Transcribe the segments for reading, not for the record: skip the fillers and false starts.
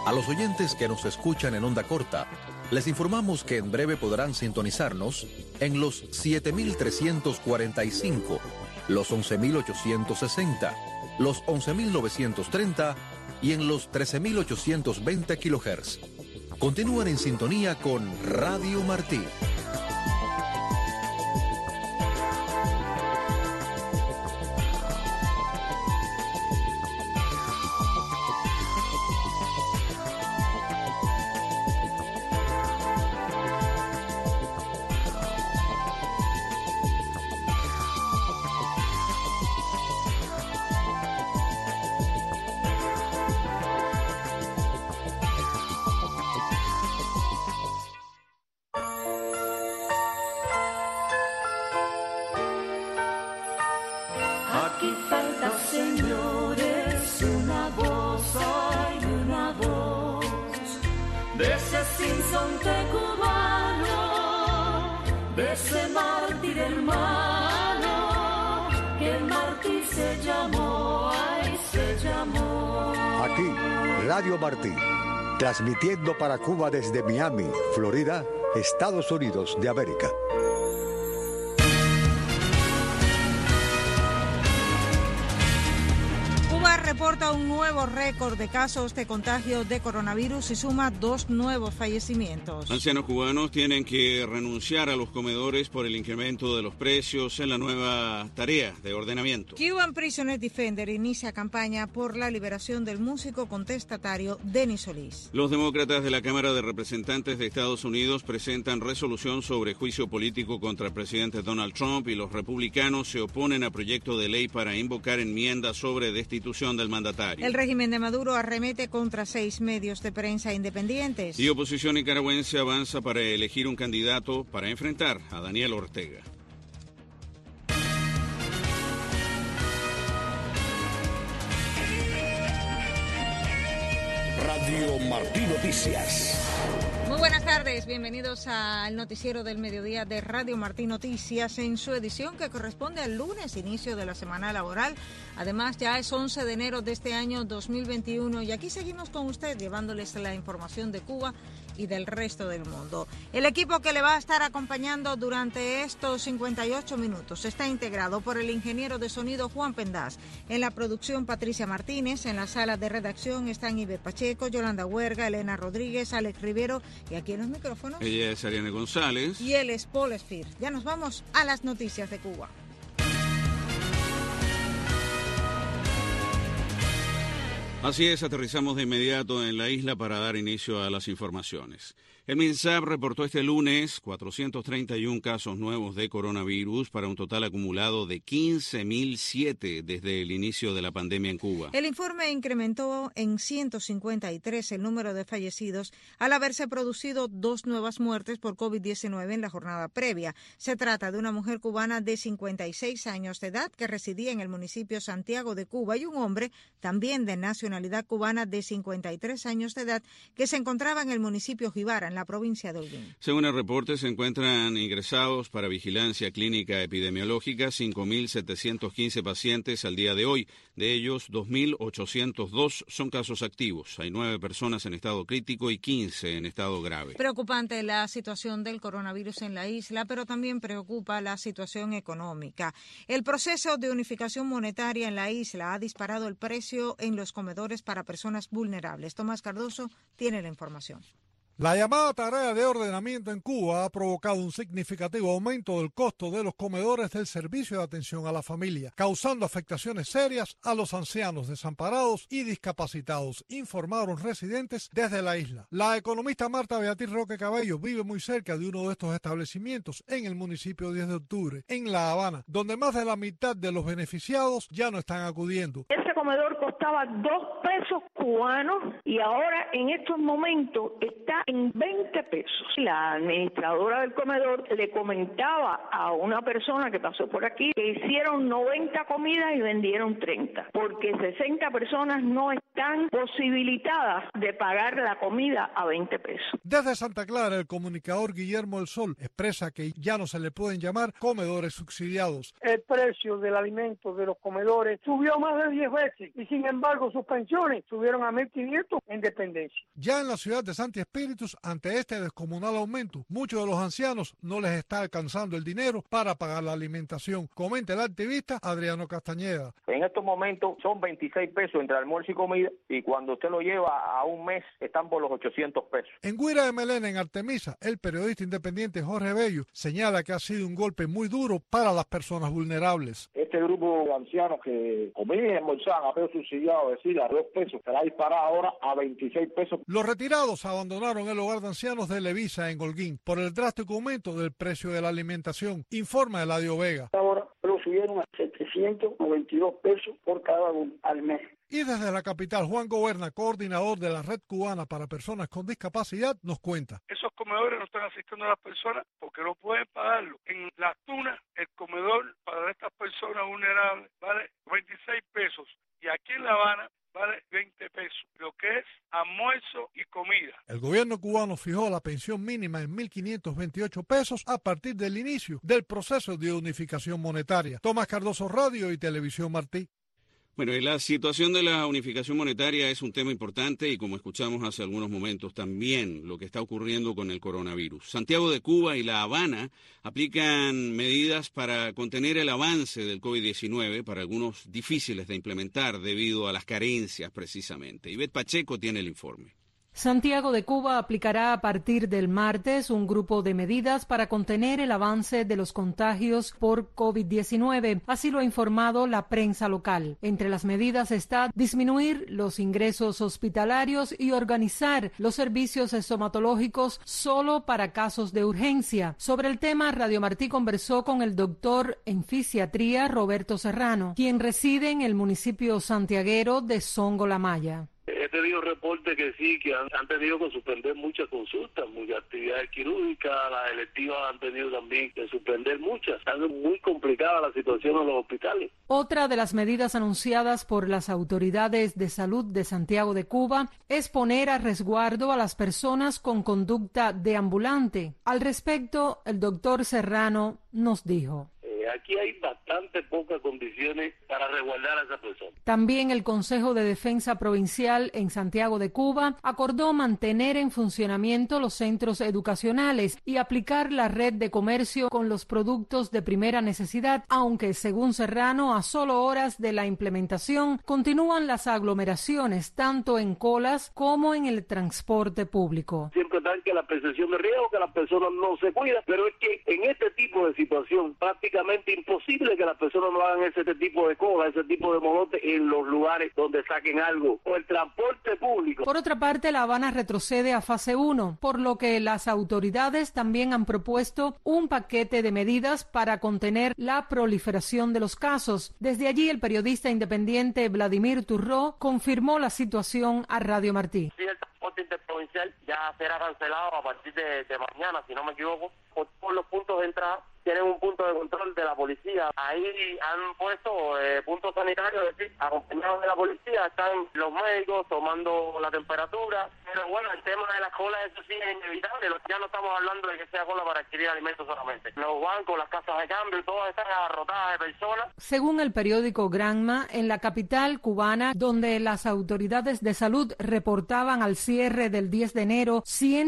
A los oyentes que nos escuchan en onda corta, les informamos que en breve podrán sintonizarnos en los 7.345, los 11.860, los 11.930 y en los 13.820 kHz. Continúan en sintonía con Radio Martí. Radio Martí, transmitiendo para Cuba desde Miami, Florida, Estados Unidos de América. Reporta un nuevo récord de casos de contagio de coronavirus y suma 2 nuevos fallecimientos. Ancianos cubanos tienen que renunciar a los comedores por el incremento de los precios en la nueva tarea de ordenamiento. Cuban Prisoner Defender inicia campaña por la liberación del músico contestatario Denis Solís. Los demócratas de la Cámara de Representantes de Estados Unidos presentan resolución sobre juicio político contra el presidente Donald Trump y los republicanos se oponen a proyecto de ley para invocar enmiendas sobre destitución del mandatario. El régimen de Maduro arremete contra 6 medios de prensa independientes. Y oposición nicaragüense avanza para elegir un candidato para enfrentar a Daniel Ortega. Radio Martí Noticias. Muy buenas tardes, bienvenidos al noticiero del mediodía de Radio Martí Noticias en su edición que corresponde al lunes, inicio de la semana laboral. Además, ya es 11 de enero de este año 2021 y aquí seguimos con usted llevándoles la información de Cuba y del resto del mundo. El equipo que le va a estar acompañando durante estos 58 minutos está integrado por el ingeniero de sonido Juan Pendaz, en la producción Patricia Martínez, en la sala de redacción están Iber Pacheco, Yolanda Huerga, Elena Rodríguez, Alex Rivero y aquí en los micrófonos. Ella es Ariane González. Y él es Paul Espir. Ya nos vamos a las noticias de Cuba. Así es, aterrizamos de inmediato en la isla para dar inicio a las informaciones. El MINSAP reportó este lunes 431 casos nuevos de coronavirus para un total acumulado de 15.007 desde el inicio de la pandemia en Cuba. El informe incrementó en 153 el número de fallecidos al haberse producido 2 nuevas muertes por COVID-19 en la jornada previa. Se trata de una mujer cubana de 56 años de edad que residía en el municipio Santiago de Cuba y un hombre también de nacionalidad cubana de 53 años de edad que se encontraba en el municipio Jibara, en la provincia de Holguín. Según el reporte, se encuentran ingresados para vigilancia clínica epidemiológica 5.715 pacientes al día de hoy. De ellos, 2.802 son casos activos. Hay 9 personas en estado crítico y 15 en estado grave. Preocupante la situación del coronavirus en la isla, pero también preocupa la situación económica. El proceso de unificación monetaria en la isla ha disparado el precio en los comedores para personas vulnerables. Tomás Cardoso tiene la información. La llamada tarea de ordenamiento en Cuba ha provocado un significativo aumento del costo de los comedores del servicio de atención a la familia, causando afectaciones serias a los ancianos desamparados y discapacitados, informaron residentes desde la isla. La economista Marta Beatriz Roque Cabello vive muy cerca de uno de estos establecimientos en el municipio 10 de octubre, en La Habana, donde más de la mitad de los beneficiados ya no están acudiendo. Ese comedor costaba 2 pesos cubanos y ahora en estos momentos está en 20 pesos. La administradora del comedor le comentaba a una persona que pasó por aquí que hicieron 90 comidas y vendieron 30, porque 60 personas no están están posibilitadas de pagar la comida a 20 pesos. Desde Santa Clara, el comunicador Guillermo del Sol expresa que ya no se le pueden llamar comedores subsidiados. El precio del alimento de los comedores subió más de 10 veces y sin embargo sus pensiones subieron a 1.500 en dependencia. Ya en la ciudad de Santi Espíritus, ante este descomunal aumento, muchos de los ancianos no les está alcanzando el dinero para pagar la alimentación, comenta el activista Adriano Castañeda. En estos momentos son 26 pesos entre almuerzo y comida, y cuando usted lo lleva a un mes están por los 800 pesos. En Guira de Melena, en Artemisa, el periodista independiente Jorge Bello señala que ha sido un golpe muy duro para las personas vulnerables. Este grupo de ancianos que comían y almorzaban a peso subsidiado, es decir, a 2 pesos, será disparado ahora a 26 pesos. Los retirados abandonaron el hogar de ancianos de Levisa en Holguín por el drástico aumento del precio de la alimentación, informa Eladio Vega. Ahora lo subieron a 792 pesos por cada uno al mes. Y desde la capital, Juan Goberna, coordinador de la Red Cubana para Personas con Discapacidad, nos cuenta. Esos comedores no están asistiendo a las personas porque no pueden pagarlo. En Las Tunas, el comedor para estas personas vulnerables vale 26 pesos y aquí en La Habana vale 20 pesos, lo que es almuerzo y comida. El gobierno cubano fijó la pensión mínima en 1.528 pesos a partir del inicio del proceso de unificación monetaria. Tomás Cardoso, Radio y Televisión Martí. Bueno, y la situación de la unificación monetaria es un tema importante y, como escuchamos hace algunos momentos, también lo que está ocurriendo con el coronavirus. Santiago de Cuba y La Habana aplican medidas para contener el avance del COVID-19, para algunos difíciles de implementar debido a las carencias precisamente. Ivette Pacheco tiene el informe. Santiago de Cuba aplicará a partir del martes un grupo de medidas para contener el avance de los contagios por COVID-19. Así lo ha informado la prensa local. Entre las medidas está disminuir los ingresos hospitalarios y organizar los servicios estomatológicos solo para casos de urgencia. Sobre el tema, Radio Martí conversó con el doctor en fisiatría Roberto Serrano, quien reside en el municipio santiaguero de Songo La Maya. He tenido reportes que sí, que han tenido que suspender muchas consultas, muchas actividades quirúrgicas, las electivas han tenido también que suspender muchas. Está muy complicada la situación en los hospitales. Otra de las medidas anunciadas por las autoridades de salud de Santiago de Cuba es poner a resguardo a las personas con conducta deambulante. Al respecto, el doctor Serrano nos dijo: aquí hay bastante pocas condiciones para resguardar a esa persona. También el Consejo de Defensa Provincial en Santiago de Cuba acordó mantener en funcionamiento los centros educacionales y aplicar la red de comercio con los productos de primera necesidad, aunque, según Serrano, a solo horas de la implementación continúan las aglomeraciones, tanto en colas como en el transporte público. Siempre están que la percepción de riesgo, que las personas no se cuidan, pero es que en este tipo de situación prácticamente imposible que las personas no hagan ese tipo de cosas, ese tipo de molotes en los lugares donde saquen algo, o el transporte público. Por otra parte, La Habana retrocede a fase 1, por lo que las autoridades también han propuesto un paquete de medidas para contener la proliferación de los casos. Desde allí, el periodista independiente Vladimir Turró confirmó la situación a Radio Martí. Sí, el transporte interprovincial ya será cancelado a partir de mañana, si no me equivoco, por los puntos de entrada. Tienen un punto de control de la policía. Ahí han puesto puntos sanitarios, es decir, acompañados de la policía, están los médicos tomando la temperatura. Pero bueno, el tema de las colas, eso sí es inevitable. Ya no estamos hablando de que sea cola para adquirir alimentos solamente. Los bancos, las casas de cambio, todas están abarrotadas de personas. Según el periódico Granma, en la capital cubana, donde las autoridades de salud reportaban al cierre del 10 de enero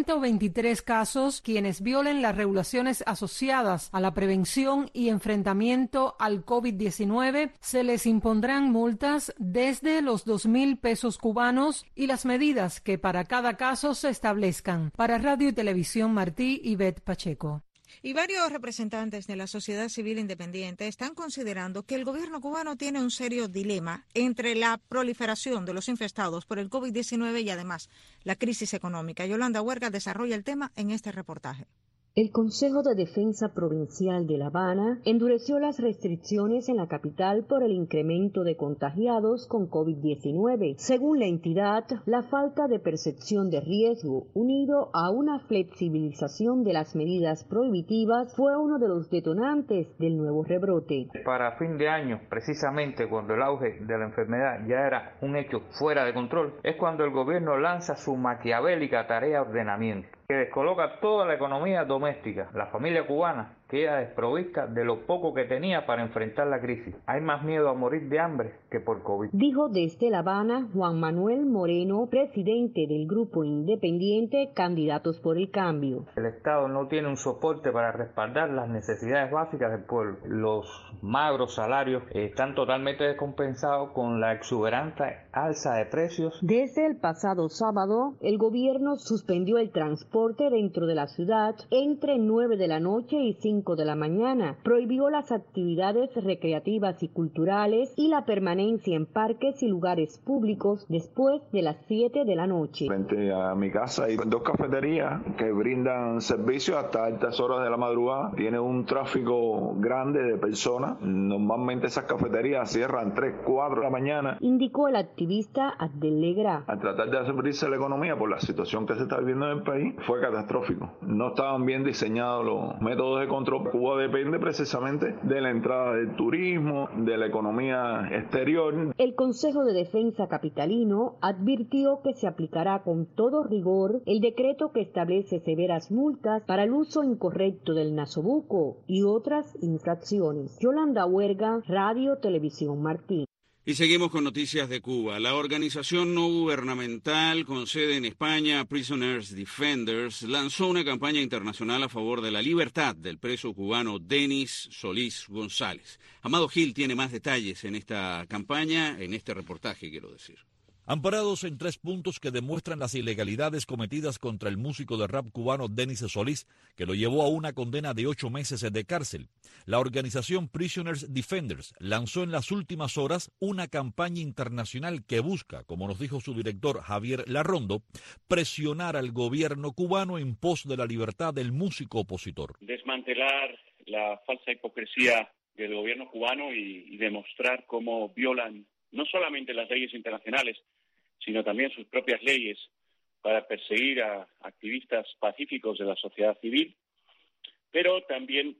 123 casos, quienes violen las regulaciones asociadas a la prevención y enfrentamiento al COVID-19, se les impondrán multas desde los 2.000 pesos cubanos y las medidas que para cada caso se establezcan. Para Radio y Televisión Martí, Ivette Pacheco. Y varios representantes de la sociedad civil independiente están considerando que el gobierno cubano tiene un serio dilema entre la proliferación de los infectados por el COVID-19 y además la crisis económica. Yolanda Huerga desarrolla el tema en este reportaje. El Consejo de Defensa Provincial de La Habana endureció las restricciones en la capital por el incremento de contagiados con COVID-19. Según la entidad, la falta de percepción de riesgo, unido a una flexibilización de las medidas prohibitivas, fue uno de los detonantes del nuevo rebrote. Para fin de año, precisamente cuando el auge de la enfermedad ya era un hecho fuera de control, es cuando el gobierno lanza su maquiavélica tarea de ordenamiento, que descoloca toda la economía doméstica. La familia cubana queda desprovista de lo poco que tenía para enfrentar la crisis. Hay más miedo a morir de hambre que por COVID. Dijo desde La Habana Juan Manuel Moreno, presidente del grupo independiente Candidatos por el Cambio. El Estado no tiene un soporte para respaldar las necesidades básicas del pueblo. Los magros salarios están totalmente descompensados con la exuberante alza de precios. Desde el pasado sábado, el gobierno suspendió el transporte dentro de la ciudad entre 9 de la noche y 5 de la mañana, prohibió las actividades recreativas y culturales y la permanencia en parques y lugares públicos después de las 7 de la noche. Frente a mi casa hay 2 cafeterías que brindan servicio hasta altas horas de la madrugada. Tiene un tráfico grande de personas. Normalmente esas cafeterías cierran 3, 4 de la mañana. Indicó el activista Abdel Legra. Al tratar de abrirse la economía por la situación que se está viviendo en el país, fue catastrófico. No estaban bien diseñados los métodos de control. Cuba depende precisamente de la entrada del turismo, de la economía exterior. El Consejo de Defensa capitalino advirtió que se aplicará con todo rigor el decreto que establece severas multas para el uso incorrecto del nasobuco y otras infracciones. Yolanda Huerga, Radio Televisión Martín. Y seguimos con noticias de Cuba. La organización no gubernamental con sede en España, Prisoners Defenders, lanzó una campaña internacional a favor de la libertad del preso cubano Denis Solís González. Amado Gil tiene más detalles en esta campaña, en este reportaje, quiero decir. Amparados en 3 puntos que demuestran las ilegalidades cometidas contra el músico de rap cubano Denis Solís, que lo llevó a una condena de 8 meses de cárcel, la organización Prisoners Defenders lanzó en las últimas horas una campaña internacional que busca, como nos dijo su director Javier Larrondo, presionar al gobierno cubano en pos de la libertad del músico opositor. Desmantelar la falsa hipocresía del gobierno cubano y demostrar cómo violan no solamente las leyes internacionales, sino también sus propias leyes para perseguir a activistas pacíficos de la sociedad civil, pero también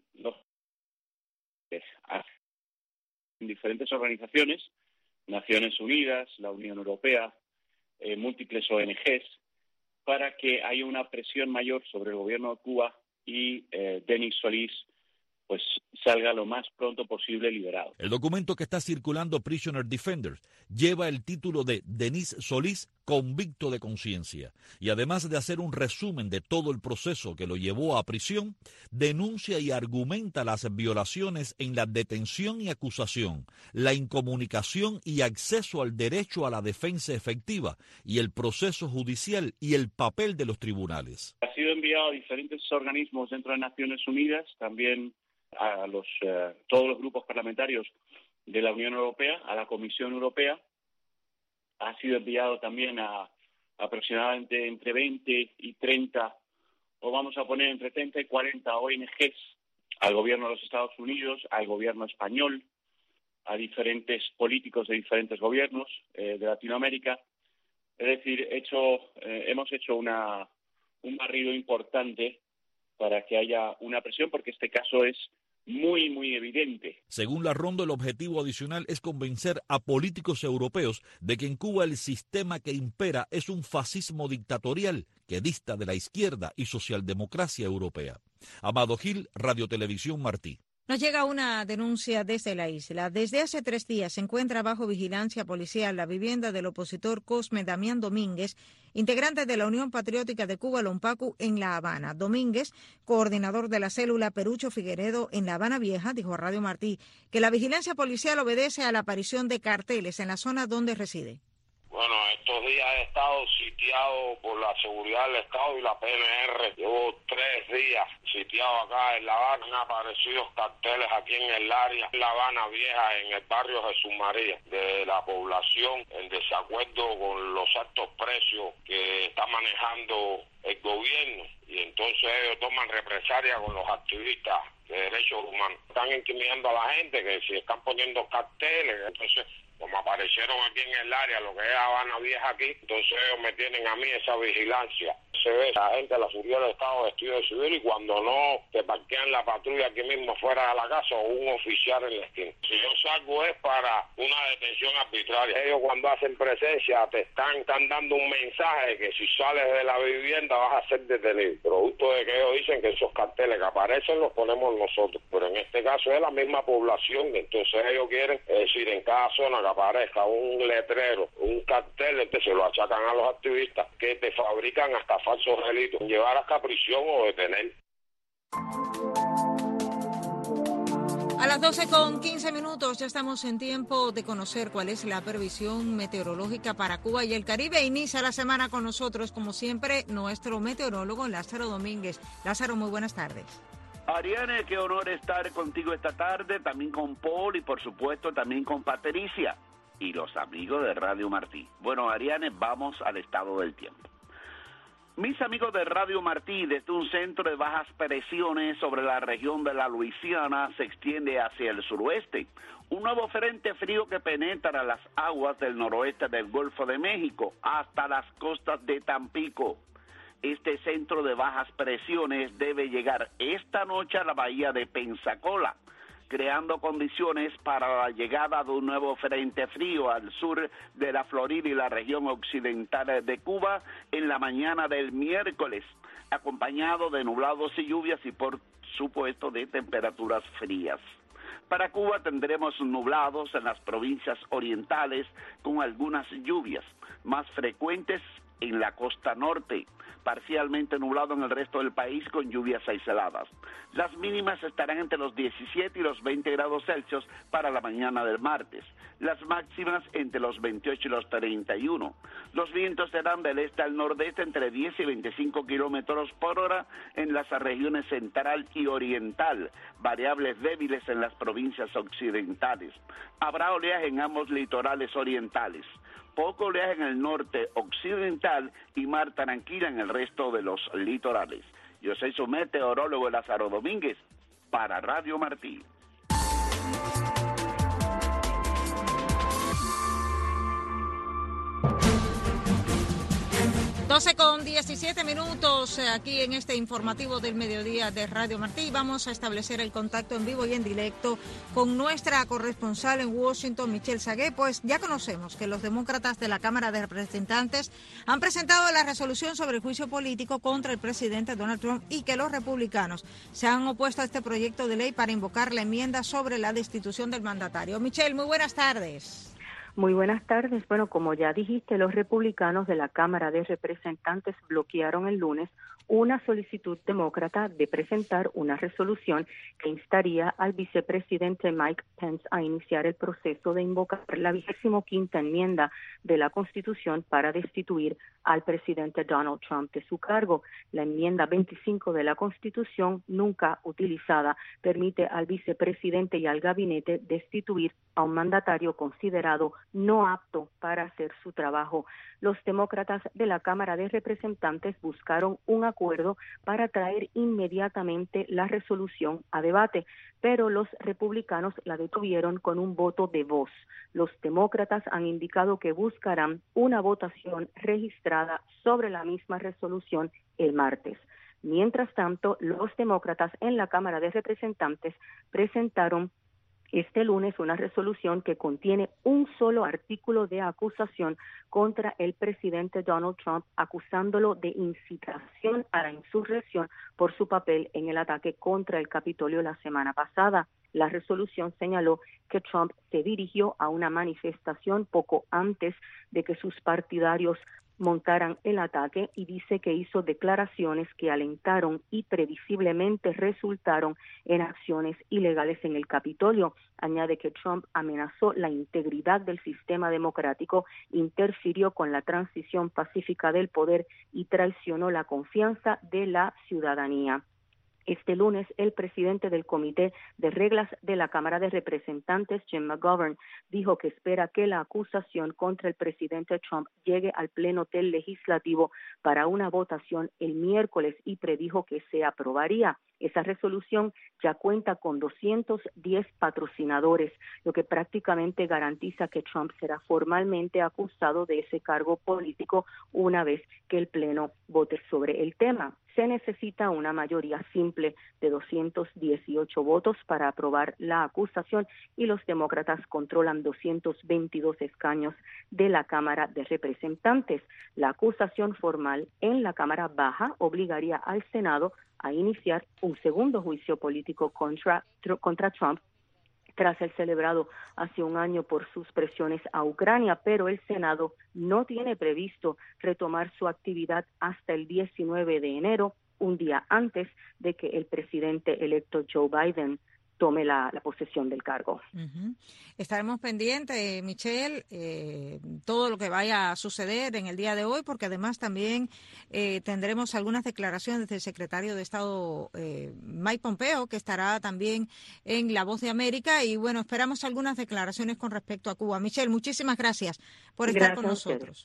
en diferentes organizaciones, Naciones Unidas, la Unión Europea, múltiples ONGs, para que haya una presión mayor sobre el gobierno de Cuba y Denis Solís pues salga lo más pronto posible liberado. El documento que está circulando Prisoner Defenders lleva el título de Denis Solís, convicto de conciencia, y además de hacer un resumen de todo el proceso que lo llevó a prisión, denuncia y argumenta las violaciones en la detención y acusación, la incomunicación y acceso al derecho a la defensa efectiva y el proceso judicial y el papel de los tribunales. Ha sido enviado a diferentes organismos dentro de Naciones Unidas, también a todos los grupos parlamentarios de la Unión Europea, a la Comisión Europea. Ha sido enviado también a aproximadamente entre 20 y 30, o vamos a poner entre 30 y 40 ONGs, al gobierno de los Estados Unidos, al gobierno español, a políticos de diferentes gobiernos de Latinoamérica. Es decir, hemos hecho un barrido importante para que haya una presión, porque este caso es muy, muy evidente. Según Larrondo, el objetivo adicional es convencer a políticos europeos de que en Cuba el sistema que impera es un fascismo dictatorial que dista de la izquierda y socialdemocracia europea. Amado Gil, Radio Televisión Martí. Nos llega una denuncia desde la isla. Desde hace 3 días se encuentra bajo vigilancia policial la vivienda del opositor Cosme Damián Domínguez, integrante de la Unión Patriótica de Cuba, la UNPACU, en La Habana. Domínguez, coordinador de la célula Perucho Figueredo en La Habana Vieja, dijo a Radio Martí que la vigilancia policial obedece a la aparición de carteles en la zona donde reside. Bueno, estos días he estado sitiado por la seguridad del Estado y la PNR. Llevo 3 días sitiado acá en La Habana. Han aparecido carteles aquí en el área, en La Habana Vieja, en el barrio Jesús María, de la población en desacuerdo con los altos precios que está manejando el gobierno. Y entonces ellos toman llaman represalia con los activistas de derechos humanos. Están intimidando a la gente que si están poniendo carteles, entonces como aparecieron aquí en el área, lo que es Habana Vieja aquí, entonces ellos me tienen a mí esa vigilancia. Se ve la gente, la seguridad del Estado vestido de civil y cuando no te parquean la patrulla aquí mismo fuera de la casa o un oficial en la esquina. Si yo salgo es para una detención arbitraria. Ellos cuando hacen presencia te están dando un mensaje que si sales de la vivienda vas a ser detenido. Producto de que ellos dicen que esos carteles que aparecen los ponemos nosotros. Pero en este caso es la misma población, entonces ellos quieren, es decir, en cada zona que aparezca un letrero, un cartel, se lo achacan a los activistas que te fabrican hasta falsos delitos, llevar hasta prisión o detener. A las 12:15 ya estamos en tiempo de conocer cuál es la previsión meteorológica para Cuba y el Caribe. Inicia la semana con nosotros, como siempre, nuestro meteorólogo Lázaro Domínguez. Lázaro, muy buenas tardes. Ariane, qué honor estar contigo esta tarde, también con Paul y por supuesto también con Patricia y los amigos de Radio Martí. Bueno, Ariane, vamos al estado del tiempo. Mis amigos de Radio Martí, desde un centro de bajas presiones sobre la región de la Luisiana se extiende hacia el suroeste. Un nuevo frente frío que penetra las aguas del noroeste del Golfo de México hasta las costas de Tampico. Este centro de bajas presiones debe llegar esta noche a la bahía de Pensacola, creando condiciones para la llegada de un nuevo frente frío al sur de la Florida y la región occidental de Cuba en la mañana del miércoles, acompañado de nublados y lluvias y por supuesto de temperaturas frías. Para Cuba tendremos nublados en las provincias orientales con algunas lluvias más frecuentes en la costa norte, parcialmente nublado en el resto del país con lluvias aisladas. Las mínimas estarán entre los 17 y los 20 grados Celsius para la mañana del martes, las máximas entre los 28 y los 31. Los vientos serán del este al nordeste entre 10 y 25 kilómetros por hora en las regiones central y oriental, variables débiles en las provincias occidentales. Habrá oleaje en ambos litorales orientales. Poco oleaje en el norte occidental y mar tranquila en el resto de los litorales. Yo soy su meteorólogo Lázaro Domínguez para Radio Martí. 12:17 aquí en este informativo del mediodía de Radio Martí. Vamos a establecer el contacto en vivo y en directo con nuestra corresponsal en Washington, Michelle Sagué. Pues ya conocemos que los demócratas de la Cámara de Representantes han presentado la resolución sobre el juicio político contra el presidente Donald Trump y que los republicanos se han opuesto a este proyecto de ley para invocar la enmienda sobre la destitución del mandatario. Michelle, muy buenas tardes. Muy buenas tardes. Bueno, como ya dijiste, los republicanos de la Cámara de Representantes bloquearon el lunes una solicitud demócrata de presentar una resolución que instaría al vicepresidente Mike Pence a iniciar el proceso de invocar la 25ª enmienda de la Constitución para destituir al presidente Donald Trump de su cargo. La enmienda 25 de la Constitución, nunca utilizada, permite al vicepresidente y al gabinete destituir a un mandatario considerado no apto para hacer su trabajo. Los demócratas de la Cámara de Representantes buscaron un acuerdo para traer inmediatamente la resolución a debate, pero los republicanos la detuvieron con un voto de voz. Los demócratas han indicado que buscarán una votación registrada sobre la misma resolución el martes. Mientras tanto, los demócratas en la Cámara de Representantes presentaron este lunes una resolución que contiene un solo artículo de acusación contra el presidente Donald Trump, acusándolo de incitación a la insurrección por su papel en el ataque contra el Capitolio la semana pasada. La resolución señaló que Trump se dirigió a una manifestación poco antes de que sus partidarios montaran el ataque y dice que hizo declaraciones que alentaron y previsiblemente resultaron en acciones ilegales en el Capitolio. Añade que Trump amenazó la integridad del sistema democrático, interfirió con la transición pacífica del poder y traicionó la confianza de la ciudadanía. Este lunes, el presidente del Comité de Reglas de la Cámara de Representantes, Jim McGovern, dijo que espera que la acusación contra el presidente Trump llegue al Pleno del Legislativo para una votación el miércoles y predijo que se aprobaría. Esa resolución ya cuenta con 210 patrocinadores, lo que prácticamente garantiza que Trump será formalmente acusado de ese cargo político una vez que el Pleno vote sobre el tema. Se necesita una mayoría simple de 218 votos para aprobar la acusación y los demócratas controlan 222 escaños de la Cámara de Representantes. La acusación formal en la Cámara Baja obligaría al Senado a iniciar un segundo juicio político contra Trump tras el celebrado hace un año por sus presiones a Ucrania, pero el Senado no tiene previsto retomar su actividad hasta el 19 de enero, un día antes de que el presidente electo Joe Biden tome la posesión del cargo. Estaremos pendientes, Michelle, todo lo que vaya a suceder en el día de hoy, porque además también tendremos algunas declaraciones del secretario de Estado Mike Pompeo, que estará también en La Voz de América, y bueno, esperamos algunas declaraciones con respecto a Cuba. Michelle, muchísimas gracias por estar con nosotros.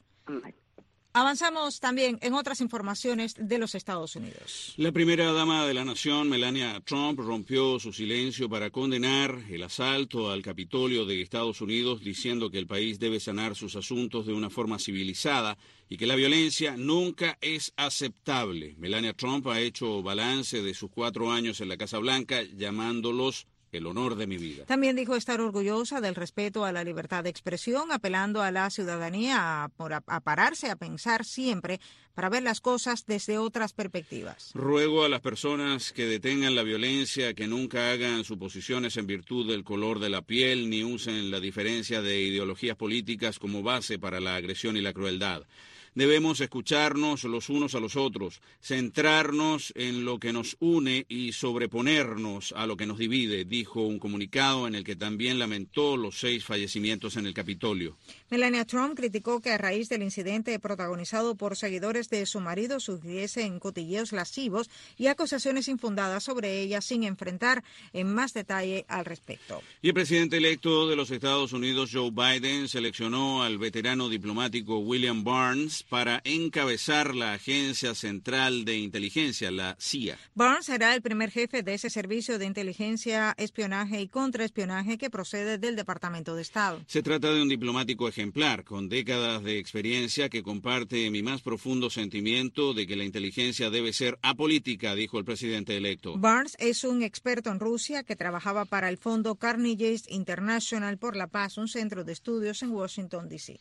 Avanzamos también en otras informaciones de los Estados Unidos. La primera dama de la nación, Melania Trump, rompió su silencio para condenar el asalto al Capitolio de Estados Unidos, diciendo que el país debe sanar sus asuntos de una forma civilizada y que la violencia nunca es aceptable. Melania Trump ha hecho balance de sus 4 años en la Casa Blanca, llamándolos el honor de mi vida. También dijo estar orgullosa del respeto a la libertad de expresión, apelando a la ciudadanía a pararse, a pensar siempre para ver las cosas desde otras perspectivas. Ruego a las personas que detengan la violencia que nunca hagan suposiciones en virtud del color de la piel ni usen la diferencia de ideologías políticas como base para la agresión y la crueldad. Debemos escucharnos los unos a los otros, centrarnos en lo que nos une y sobreponernos a lo que nos divide, dijo un comunicado en el que también lamentó los 6 fallecimientos en el Capitolio. Melania Trump criticó que a raíz del incidente protagonizado por seguidores de su marido sufriesen cotilleos lascivos y acusaciones infundadas sobre ella sin enfrentar en más detalle al respecto. Y el presidente electo de los Estados Unidos, Joe Biden, seleccionó al veterano diplomático William Burns para encabezar la Agencia Central de Inteligencia, la CIA. Burns será el primer jefe de ese servicio de inteligencia, espionaje y contraespionaje que procede del Departamento de Estado. Se trata de un diplomático ejemplar, con décadas de experiencia, que comparte mi más profundo sentimiento de que la inteligencia debe ser apolítica, dijo el presidente electo. Burns es un experto en Rusia que trabajaba para el Fondo Carnegie International por la Paz, un centro de estudios en Washington, D.C.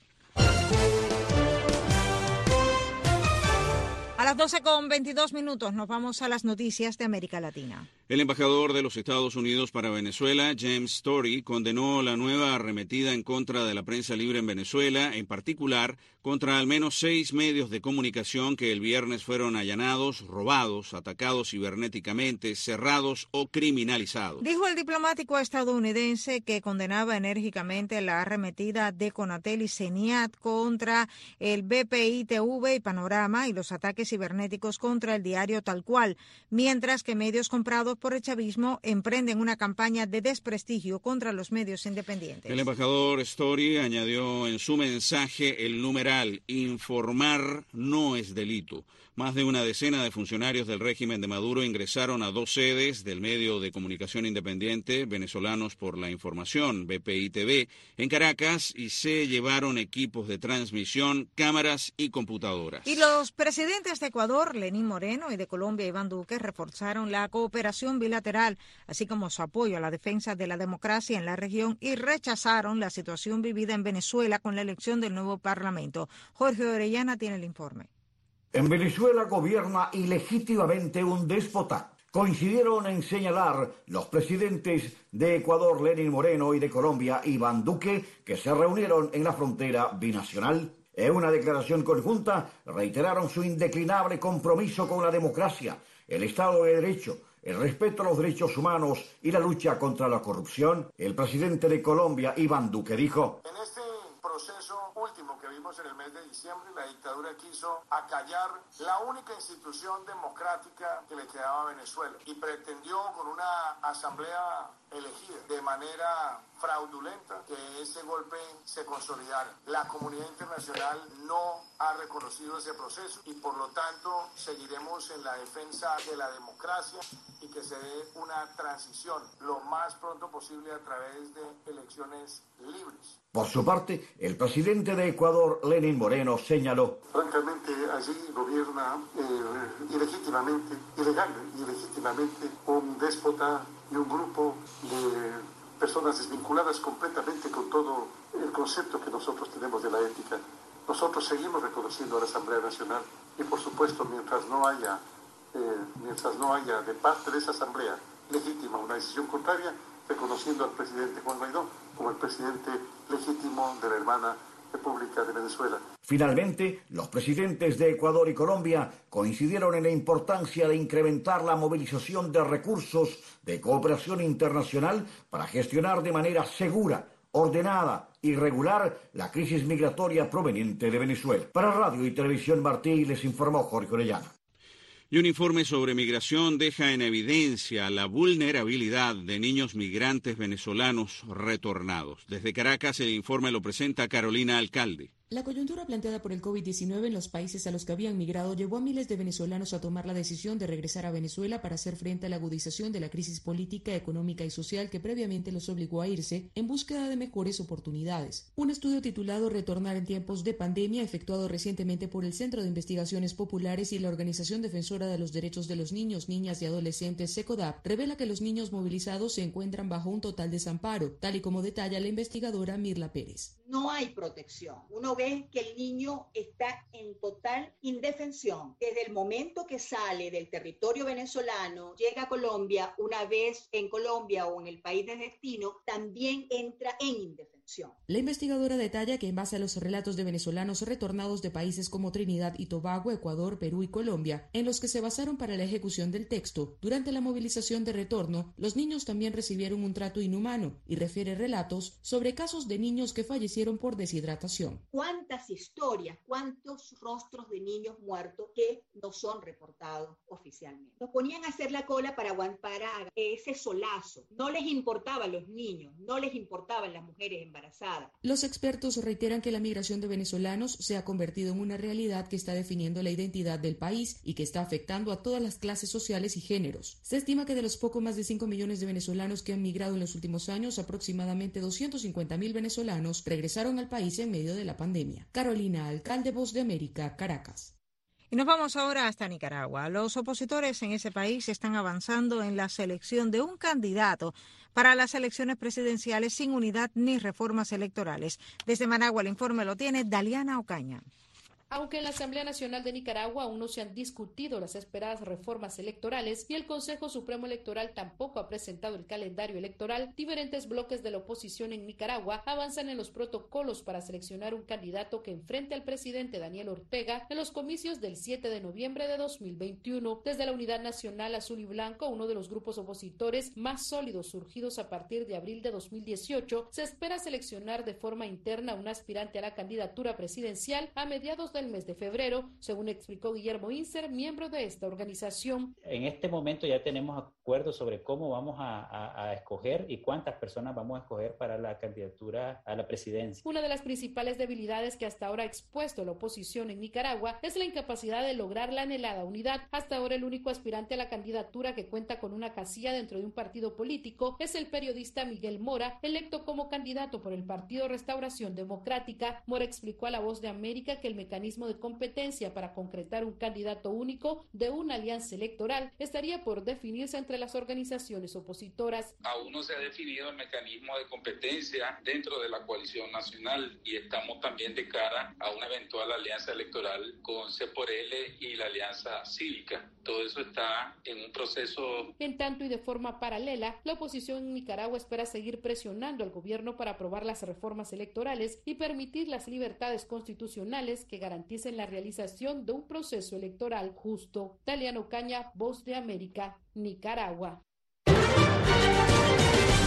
A las 12:22 nos vamos a las noticias de América Latina. El embajador de los Estados Unidos para Venezuela, James Story, condenó la nueva arremetida en contra de la prensa libre en Venezuela, en particular contra al menos 6 medios de comunicación que el viernes fueron allanados, robados, atacados cibernéticamente, cerrados o criminalizados. Dijo el diplomático estadounidense que condenaba enérgicamente la arremetida de Conatel y CENIAT contra el BPI TV y Panorama y los ataques cibernéticos contra el diario Tal Cual, mientras que medios comprados por el chavismo emprenden una campaña de desprestigio contra los medios independientes. El embajador Story añadió en su mensaje el numeral: informar no es delito. Más de una decena de funcionarios del régimen de Maduro ingresaron a 2 sedes del medio de comunicación independiente Venezolanos por la Información, BPI TV, en Caracas, y se llevaron equipos de transmisión, cámaras y computadoras. Y los presidentes de Ecuador, Lenín Moreno, y de Colombia, Iván Duque, reforzaron la cooperación bilateral, así como su apoyo a la defensa de la democracia en la región, y rechazaron la situación vivida en Venezuela con la elección del nuevo Parlamento. Jorge Orellana tiene el informe. En Venezuela gobierna ilegítimamente un déspota. Coincidieron en señalar los presidentes de Ecuador, Lenín Moreno, y de Colombia, Iván Duque, que se reunieron en la frontera binacional. En una declaración conjunta reiteraron su indeclinable compromiso con la democracia, el Estado de Derecho, el respeto a los derechos humanos y la lucha contra la corrupción. El presidente de Colombia, Iván Duque, dijo: en este proceso último que vimos estamos en el mes de diciembre, la dictadura quiso acallar la única institución democrática que le quedaba a Venezuela y pretendió con una asamblea elegida de manera fraudulenta que ese golpe se consolidara. La comunidad internacional no ha reconocido ese proceso y por lo tanto seguiremos en la defensa de la democracia y que se dé una transición lo más pronto posible a través de elecciones libres. Por su parte, el presidente de Ecuador, Lenín Moreno, señaló: francamente, allí gobierna ilegítimamente, ilegítimamente un déspota y un grupo de personas desvinculadas completamente con todo el concepto que nosotros tenemos de la ética. Nosotros seguimos reconociendo a la Asamblea Nacional y, por supuesto, mientras no haya de parte de esa Asamblea legítima una decisión contraria, reconociendo al presidente Juan Guaidó como el presidente legítimo de la hermana República de Venezuela. Finalmente, los presidentes de Ecuador y Colombia coincidieron en la importancia de incrementar la movilización de recursos de cooperación internacional para gestionar de manera segura, ordenada y regular la crisis migratoria proveniente de Venezuela. Para Radio y Televisión Martí les informó Jorge Orellana. Y un informe sobre migración deja en evidencia la vulnerabilidad de niños migrantes venezolanos retornados. Desde Caracas, el informe lo presenta Carolina Alcalde. La coyuntura planteada por el COVID-19 en los países a los que habían migrado llevó a miles de venezolanos a tomar la decisión de regresar a Venezuela para hacer frente a la agudización de la crisis política, económica y social que previamente los obligó a irse en búsqueda de mejores oportunidades. Un estudio titulado Retornar en tiempos de pandemia, efectuado recientemente por el Centro de Investigaciones Populares y la Organización Defensora de los Derechos de los Niños, Niñas y Adolescentes, SECODAP, revela que los niños movilizados se encuentran bajo un total desamparo, tal y como detalla la investigadora Mirla Pérez. No hay protección. Uno ve que el niño está en total indefensión. Desde el momento que sale del territorio venezolano, llega a Colombia, una vez en Colombia o en el país de destino, también entra en indefensión. La investigadora detalla que en base a los relatos de venezolanos retornados de países como Trinidad y Tobago, Ecuador, Perú y Colombia, en los que se basaron para la ejecución del texto, durante la movilización de retorno, los niños también recibieron un trato inhumano y refiere relatos sobre casos de niños que fallecieron por deshidratación. ¿Cuántas historias, cuántos rostros de niños muertos que no son reportados oficialmente? Nos ponían a hacer la cola para aguantar ese solazo. No les importaban los niños, no les importaban las mujeres embarazadas. Los expertos reiteran que la migración de venezolanos se ha convertido en una realidad que está definiendo la identidad del país y que está afectando a todas las clases sociales y géneros. Se estima que de los poco más de 5 millones de venezolanos que han migrado en los últimos años, aproximadamente 250.000 venezolanos regresaron al país en medio de la pandemia. Carolina Alcalde, Voz de América, Caracas. Y nos vamos ahora hasta Nicaragua. Los opositores en ese país están avanzando en la selección de un candidato para las elecciones presidenciales sin unidad ni reformas electorales. Desde Managua el informe lo tiene Daliana Ocaña. Aunque en la Asamblea Nacional de Nicaragua aún no se han discutido las esperadas reformas electorales y el Consejo Supremo Electoral tampoco ha presentado el calendario electoral, diferentes bloques de la oposición en Nicaragua avanzan en los protocolos para seleccionar un candidato que enfrente al presidente Daniel Ortega en los comicios del 7 de noviembre de 2021. Desde la Unidad Nacional Azul y Blanco, uno de los grupos opositores más sólidos surgidos a partir de abril de 2018, se espera seleccionar de forma interna un aspirante a la candidatura presidencial a mediados del mes de febrero, según explicó Guillermo Inser, miembro de esta organización. En este momento ya tenemos acuerdos sobre cómo vamos a escoger y cuántas personas vamos a escoger para la candidatura a la presidencia. Una de las principales debilidades que hasta ahora ha expuesto la oposición en Nicaragua es la incapacidad de lograr la anhelada unidad. Hasta ahora el único aspirante a la candidatura que cuenta con una casilla dentro de un partido político es el periodista Miguel Mora, electo como candidato por el Partido Restauración Democrática. Mora explicó a La Voz de América que el mecanismo de competencia para concretar un candidato único de una alianza electoral estaría por definirse entre las organizaciones opositoras. Aún no se ha definido el mecanismo de competencia dentro de la coalición nacional y estamos también de cara a una eventual alianza electoral con C por L y la Alianza Cívica. Todo eso está en un proceso. En tanto y de forma paralela, la oposición en Nicaragua espera seguir presionando al gobierno para aprobar las reformas electorales y permitir las libertades constitucionales que garanticen la realización de un proceso electoral justo. Daliana Ocaña, Voz de América, Nicaragua.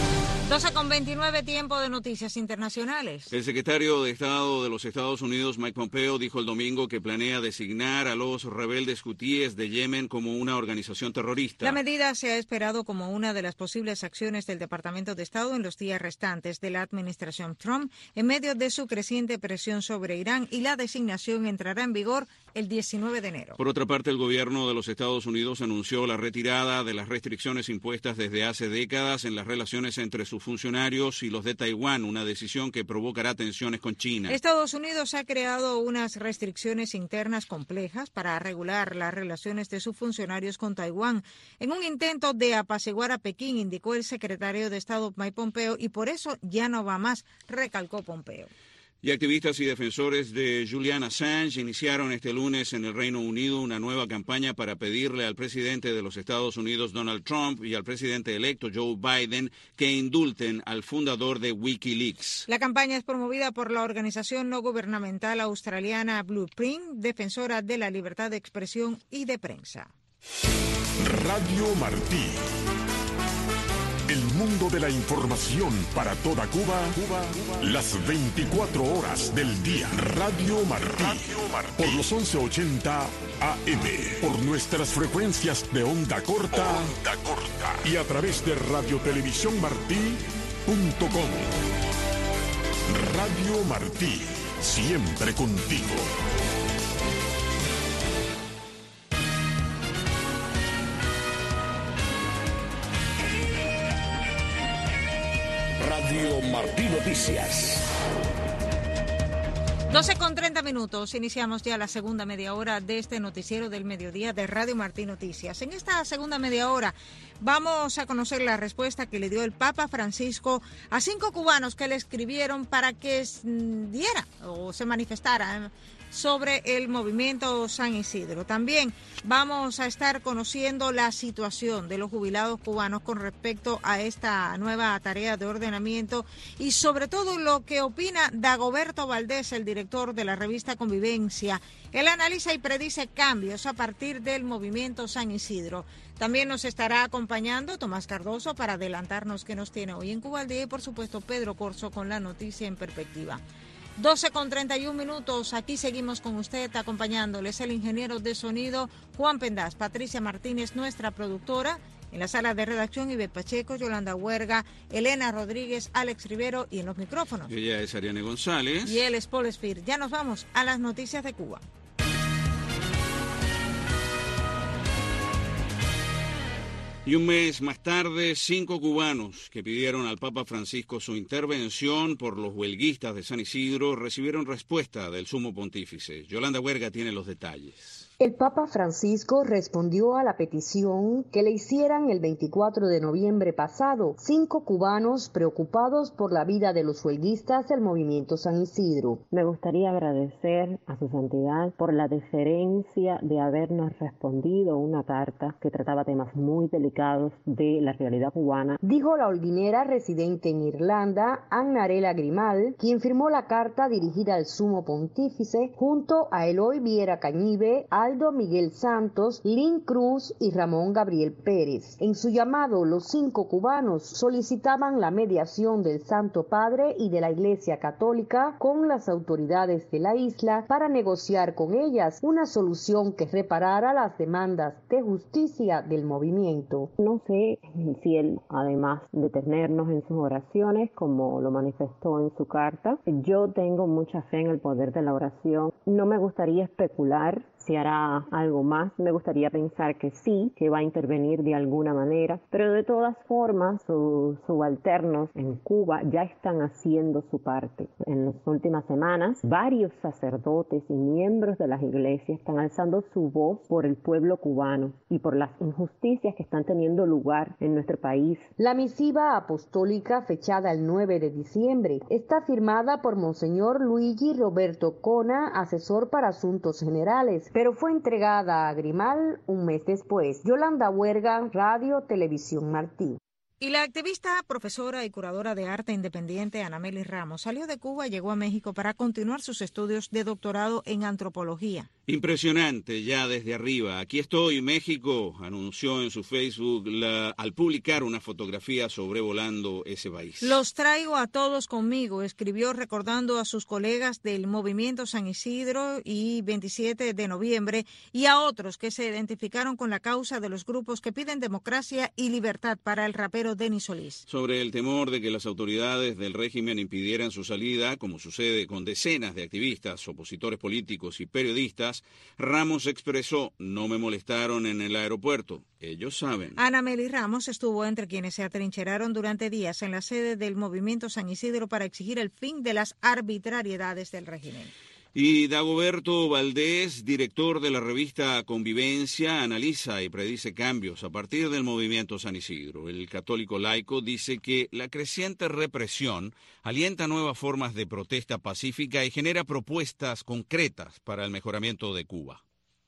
12:29, tiempo de noticias internacionales. El secretario de Estado de los Estados Unidos, Mike Pompeo, dijo el domingo que planea designar a los rebeldes hutíes de Yemen como una organización terrorista. La medida se ha esperado como una de las posibles acciones del Departamento de Estado en los días restantes de la administración Trump, en medio de su creciente presión sobre Irán, y la designación entrará en vigor el 19 de enero. Por otra parte, el gobierno de los Estados Unidos anunció la retirada de las restricciones impuestas desde hace décadas en las relaciones entre sus funcionarios y los de Taiwán, una decisión que provocará tensiones con China. Estados Unidos ha creado unas restricciones internas complejas para regular las relaciones de sus funcionarios con Taiwán, en un intento de apaciguar a Pekín, indicó el secretario de Estado Mike Pompeo, y por eso ya no va más, recalcó Pompeo. Y activistas y defensores de Julian Assange iniciaron este lunes en el Reino Unido una nueva campaña para pedirle al presidente de los Estados Unidos, Donald Trump, y al presidente electo, Joe Biden, que indulten al fundador de Wikileaks. La campaña es promovida por la organización no gubernamental australiana Blueprint, defensora de la libertad de expresión y de prensa. Radio Martí. El mundo de la información para toda Cuba, las 24 horas del día. Radio Martí, por los 1180 AM, por nuestras frecuencias de onda corta, y a través de radiotelevisiónmartí.com. Radio Martí, siempre contigo. Radio Martí Noticias. 12:30. Iniciamos ya la segunda media hora de este noticiero del mediodía de Radio Martí Noticias. En esta segunda media hora vamos a conocer la respuesta que le dio el Papa Francisco a 5 cubanos que le escribieron para que diera o se manifestara sobre el movimiento San Isidro. También vamos a estar conociendo la situación de los jubilados cubanos con respecto a esta nueva tarea de ordenamiento y sobre todo lo que opina Dagoberto Valdés, el director de la revista Convivencia. Él analiza y predice cambios a partir del movimiento San Isidro. También nos estará acompañando Tomás Cardoso para adelantarnos qué nos tiene hoy en Cuba al día y por supuesto Pedro Corso con la noticia en perspectiva. 12:31. Aquí seguimos con usted acompañándoles el ingeniero de sonido Juan Pendaz, Patricia Martínez, nuestra productora, en la sala de redacción Ivette Pacheco, Yolanda Huerga, Elena Rodríguez, Alex Rivero y en los micrófonos. Ella es Ariane González. Y él es Paul Spir. Ya nos vamos a las noticias de Cuba. Y un mes más tarde, 5 cubanos que pidieron al Papa Francisco su intervención por los huelguistas de San Isidro recibieron respuesta del Sumo Pontífice. Yolanda Huerga tiene los detalles. El Papa Francisco respondió a la petición que le hicieran el 24 de noviembre pasado 5 cubanos preocupados por la vida de los huelguistas del movimiento San Isidro. Me gustaría agradecer a su santidad por la deferencia de habernos respondido una carta que trataba temas muy delicados de la realidad cubana, dijo la holguinera residente en Irlanda, Annarela Grimal, quien firmó la carta dirigida al Sumo Pontífice junto a Eloy Viera Cañive, Aldo Miguel Santos, Lynn Cruz y Ramón Gabriel Pérez. En su llamado, los 5 cubanos solicitaban la mediación del Santo Padre y de la Iglesia Católica con las autoridades de la isla para negociar con ellas una solución que reparara las demandas de justicia del movimiento. No sé si él, además de tenernos en sus oraciones, como lo manifestó en su carta, yo tengo mucha fe en el poder de la oración. No me gustaría especular si hará algo más. Me gustaría pensar que sí, que va a intervenir de alguna manera, pero de todas formas sus subalternos en Cuba ya están haciendo su parte. En las últimas semanas, varios sacerdotes y miembros de las iglesias están alzando su voz por el pueblo cubano y por las injusticias que están teniendo lugar en nuestro país. La misiva apostólica, fechada el 9 de diciembre, está firmada por Monseñor Luigi Roberto Cona, asesor para asuntos generales, pero fue entregada a Grimal un mes después. Yolanda Huerga, Radio Televisión Martí. Y la activista, profesora y curadora de arte independiente Anamelis Ramos salió de Cuba y llegó a México para continuar sus estudios de doctorado en antropología. Impresionante, ya desde arriba. Aquí estoy, México, anunció en su Facebook al publicar una fotografía sobrevolando ese país. Los traigo a todos conmigo, escribió recordando a sus colegas del Movimiento San Isidro y 27 de noviembre y a otros que se identificaron con la causa de los grupos que piden democracia y libertad para el rapero Denis Solís. Sobre el temor de que las autoridades del régimen impidieran su salida, como sucede con decenas de activistas, opositores políticos y periodistas, Ramos expresó: no me molestaron en el aeropuerto, ellos saben. Ana Meli Ramos estuvo entre quienes se atrincheraron durante días en la sede del Movimiento San Isidro para exigir el fin de las arbitrariedades del régimen. Y Dagoberto Valdés, director de la revista Convivencia, analiza y predice cambios a partir del Movimiento San Isidro. El católico laico dice que la creciente represión alienta nuevas formas de protesta pacífica y genera propuestas concretas para el mejoramiento de Cuba.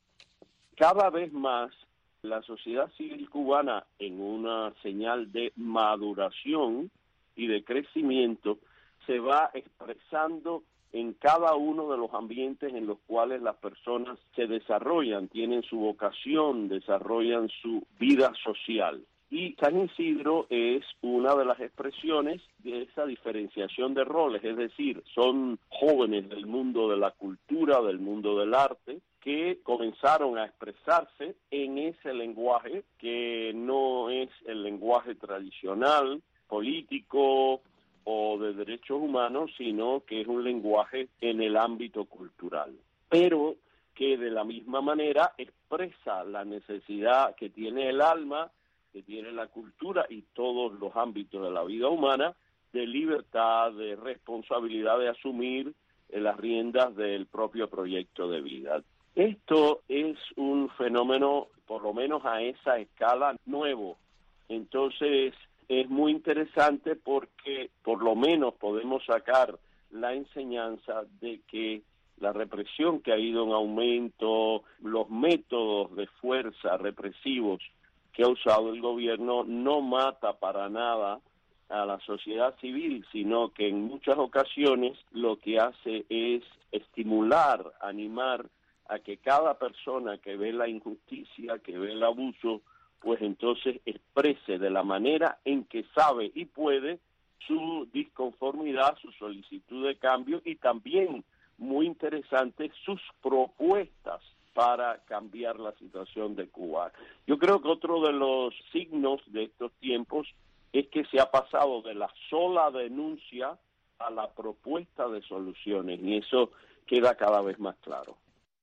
Cada vez más la sociedad civil cubana, en una señal de maduración y de crecimiento, se va expresando en cada uno de los ambientes en los cuales las personas se desarrollan, tienen su vocación, desarrollan su vida social. Y San Isidro es una de las expresiones de esa diferenciación de roles, es decir, son jóvenes del mundo de la cultura, del mundo del arte, que comenzaron a expresarse en ese lenguaje que no es el lenguaje tradicional, político o de derechos humanos, sino que es un lenguaje en el ámbito cultural, pero que de la misma manera expresa la necesidad que tiene el alma, que tiene la cultura y todos los ámbitos de la vida humana, de libertad, de responsabilidad de asumir las riendas del propio proyecto de vida. Esto es un fenómeno, por lo menos a esa escala, nuevo. Entonces, es muy interesante porque por lo menos podemos sacar la enseñanza de que la represión que ha ido en aumento, los métodos de fuerza represivos que ha usado el gobierno no mata para nada a la sociedad civil, sino que en muchas ocasiones lo que hace es estimular, animar a que cada persona que ve la injusticia, que ve el abuso, pues entonces exprese de la manera en que sabe y puede su disconformidad, su solicitud de cambio y también, muy interesante, sus propuestas para cambiar la situación de Cuba. Yo creo que otro de los signos de estos tiempos es que se ha pasado de la sola denuncia a la propuesta de soluciones y eso queda cada vez más claro.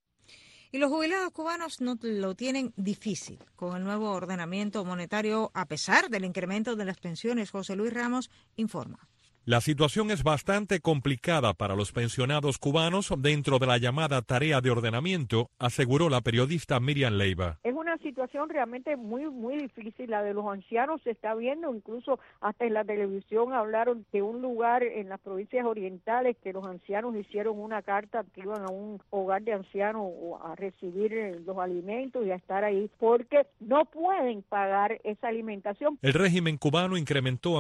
Y los jubilados cubanos no lo tienen difícil con el nuevo ordenamiento monetario a pesar del incremento de las pensiones. José Luis Ramos informa. La situación es bastante complicada para los pensionados cubanos dentro de la llamada tarea de ordenamiento, aseguró la periodista Miriam Leiva. Es una situación realmente muy difícil, la de los ancianos se está viendo, incluso hasta en la televisión hablaron de un lugar en las provincias orientales que los ancianos hicieron una carta que iban a un hogar de ancianos a recibir los alimentos y a estar ahí porque no pueden pagar esa alimentación. El régimen cubano incrementó a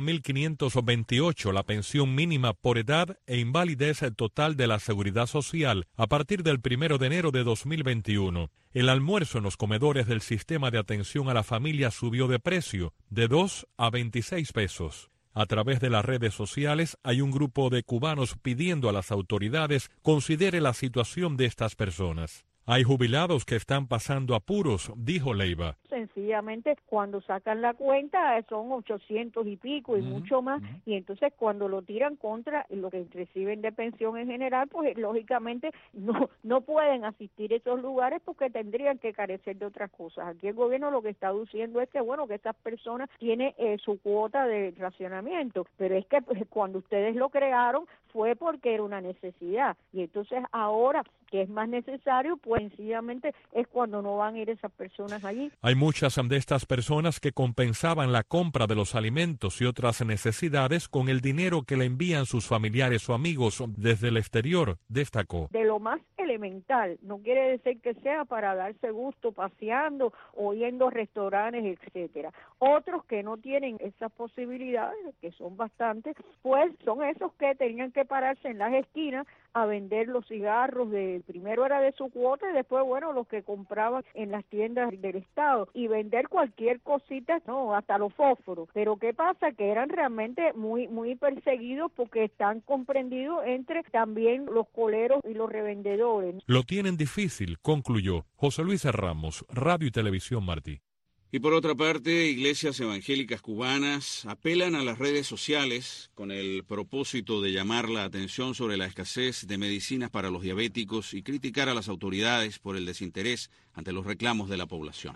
1.528 la pensión mínima por edad e invalidez total de la seguridad social a partir del 1 de enero de 2021. El almuerzo en los comedores del sistema de atención a la familia subió de precio, de 2 a 26 pesos. A través de las redes sociales hay un grupo de cubanos pidiendo a las autoridades considere la situación de estas personas. Hay jubilados que están pasando apuros, dijo Leiva. Sencillamente, cuando sacan la cuenta son 800 y pico y mucho más, y entonces cuando lo tiran contra lo que reciben de pensión en general, pues lógicamente no pueden asistir a esos lugares porque tendrían que carecer de otras cosas. Aquí el gobierno lo que está diciendo es que bueno, que esas personas tienen su cuota de racionamiento, pero es que pues, cuando ustedes lo crearon fue porque era una necesidad, y entonces ahora que es más necesario, pues sencillamente es cuando no van a ir esas personas allí. Hay muchas de estas personas que compensaban la compra de los alimentos y otras necesidades con el dinero que le envían sus familiares o amigos desde el exterior, destacó. De lo más elemental, no quiere decir que sea para darse gusto paseando o yendo a restaurantes, etcétera. Otros que no tienen esas posibilidades, que son bastantes, pues son esos que tenían que pararse en las esquinas a vender los cigarros de primero era de su cuota y después, bueno, los que compraban en las tiendas del Estado, y vender cualquier cosita, no, hasta los fósforos. Pero ¿qué pasa? Que eran realmente muy perseguidos porque están comprendidos entre también los coleros y los revendedores. Lo tienen difícil, concluyó José Luis Ramos, Radio y Televisión Martí. Y por otra parte, iglesias evangélicas cubanas apelan a las redes sociales con el propósito de llamar la atención sobre la escasez de medicinas para los diabéticos y criticar a las autoridades por el desinterés ante los reclamos de la población.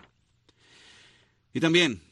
Y también,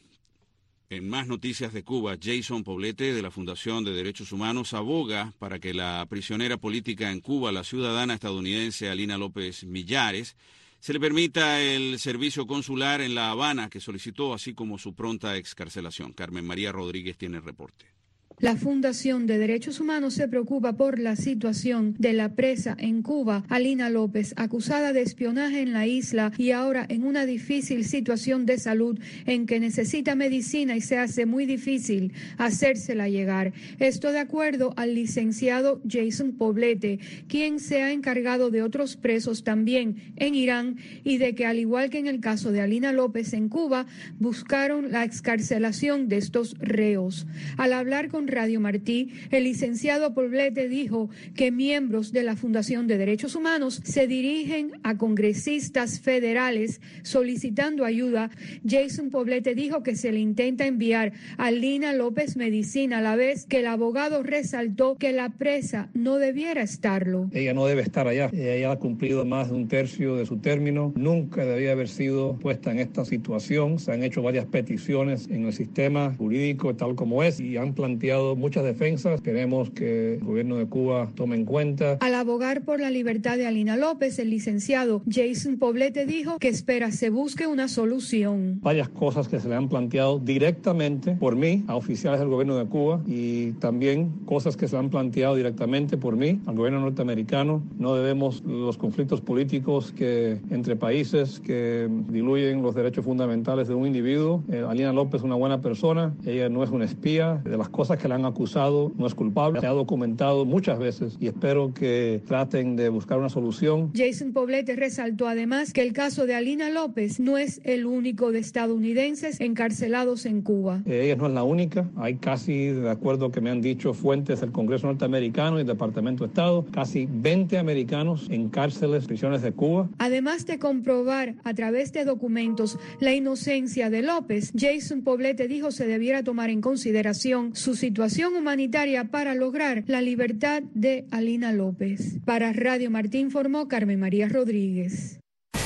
en más noticias de Cuba, Jason Poblete, de la Fundación de Derechos Humanos, aboga para que la prisionera política en Cuba, la ciudadana estadounidense Alina López Millares, se le permita el servicio consular en La Habana que solicitó, así como su pronta excarcelación. Carmen María Rodríguez tiene el reporte. La Fundación de Derechos Humanos se preocupa por la situación de la presa en Cuba, Alina López, acusada de espionaje en la isla y ahora en una difícil situación de salud en que necesita medicina y se hace muy difícil hacérsela llegar. Esto de acuerdo al licenciado Jason Poblete, quien se ha encargado de otros presos también en Irán y de que, al igual que en el caso de Alina López en Cuba, buscaron la excarcelación de estos reos. Al hablar con Radio Martí, el licenciado Poblete dijo que miembros de la Fundación de Derechos Humanos se dirigen a congresistas federales solicitando ayuda. Jason Poblete dijo que se le intenta enviar a Alina López medicina, a la vez que el abogado resaltó que la presa no debiera estarlo. Ella no debe estar allá. Ella ha cumplido más de un tercio de su término. Nunca debía haber sido puesta en esta situación. Se han hecho varias peticiones en el sistema jurídico tal como es y han planteado muchas defensas. Queremos que el gobierno de Cuba tome en cuenta. Al abogar por la libertad de Alina López, el licenciado Jason Poblete dijo que espera se busque una solución. Varias cosas que se le han planteado directamente por mí a oficiales del gobierno de Cuba y también cosas que se han planteado directamente por mí al gobierno norteamericano. No debemos los conflictos políticos entre países que diluyen los derechos fundamentales de un individuo. Alina López es una buena persona, ella no es una espía. De las cosas que la han acusado no es culpable, se ha documentado muchas veces y espero que traten de buscar una solución. Jason Poblete resaltó además que el caso de Alina López no es el único de estadounidenses encarcelados en Cuba. Ella no es la única, hay casi, de acuerdo a lo que me han dicho fuentes del Congreso norteamericano y el Departamento de Estado, casi 20 americanos en cárceles, prisiones de Cuba. Además de comprobar a través de documentos la inocencia de López, Jason Poblete dijo se debiera tomar en consideración su situación humanitaria para lograr la libertad de Alina López. Para Radio Martí informó Carmen María Rodríguez.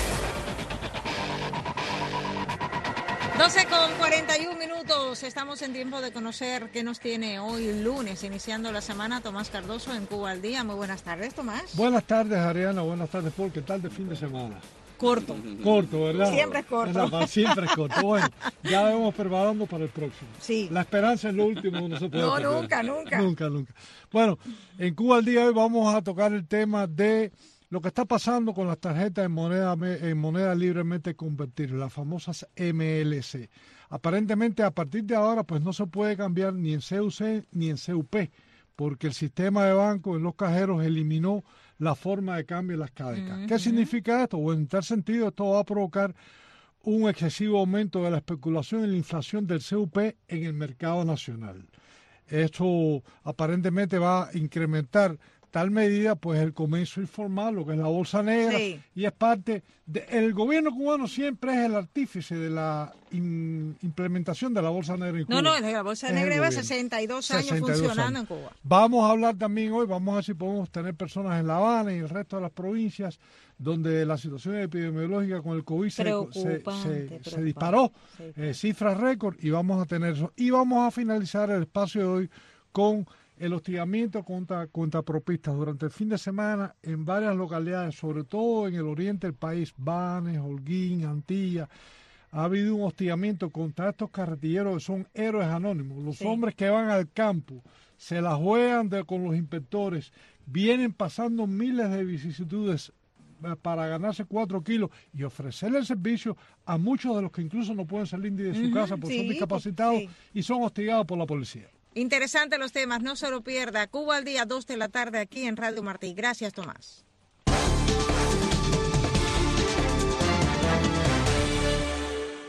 12:41. Estamos en tiempo de conocer qué nos tiene hoy lunes, iniciando la semana, Tomás Cardoso en Cuba al Día. Muy buenas tardes, Tomás. Buenas tardes, Ariana. Buenas tardes, Paul. ¿Qué tal de fin de semana? Corto. Corto, ¿verdad? Siempre es corto. Siempre es corto. Bueno, ya vamos preparando para el próximo. Sí. La esperanza es lo último, no se puede perder. Nunca. Bueno, en Cuba al Día hoy vamos a tocar el tema de lo que está pasando con las tarjetas en moneda libremente convertible, las famosas MLC. Aparentemente, a partir de ahora, pues no se puede cambiar ni en CUC ni en CUP, porque el sistema de banco en los cajeros eliminó la forma de cambio de las CADECAS. ¿Qué significa esto? Bueno, en tal sentido, esto va a provocar un excesivo aumento de la especulación y la inflación del CUP en el mercado nacional. Esto aparentemente va a incrementar tal medida pues el comercio informal, lo que es la bolsa negra, sí. Y es parte el gobierno cubano siempre es el artífice de la implementación de la bolsa negra en Cuba. No, la bolsa negra lleva 62 años funcionando en Cuba. Vamos a hablar también hoy, vamos a ver si podemos tener personas en La Habana y el resto de las provincias donde la situación epidemiológica con el COVID se disparó, cifras récord, y vamos a tener eso. Y vamos a finalizar el espacio de hoy con el hostigamiento contra propistas durante el fin de semana en varias localidades, sobre todo en el oriente del país, Banes, Holguín, Antilla. Ha habido un hostigamiento contra estos carretilleros que son héroes anónimos, los hombres que van al campo, se la juegan con los inspectores, vienen pasando miles de vicisitudes para ganarse 4 kilos y ofrecerle el servicio a muchos de los que incluso no pueden salir ni de su casa porque son discapacitados y son hostigados por la policía. Interesantes los temas, no se lo pierda. Cuba al Día, 2 de la tarde aquí en Radio Martí. Gracias, Tomás.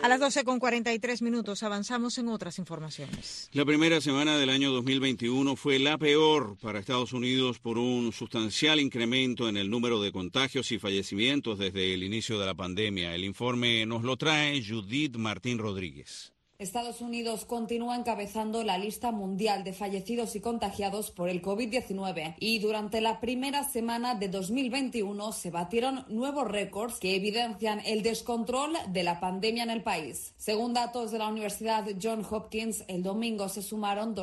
A las 12:43 avanzamos en otras informaciones. La primera semana del año 2021 fue la peor para Estados Unidos por un sustancial incremento en el número de contagios y fallecimientos desde el inicio de la pandemia. El informe nos lo trae Judith Martín Rodríguez. Estados Unidos continúa encabezando la lista mundial de fallecidos y contagiados por el COVID-19 y durante la primera semana de 2021 se batieron nuevos récords que evidencian el descontrol de la pandemia en el país. Según datos de la Universidad Johns Hopkins, el domingo se sumaron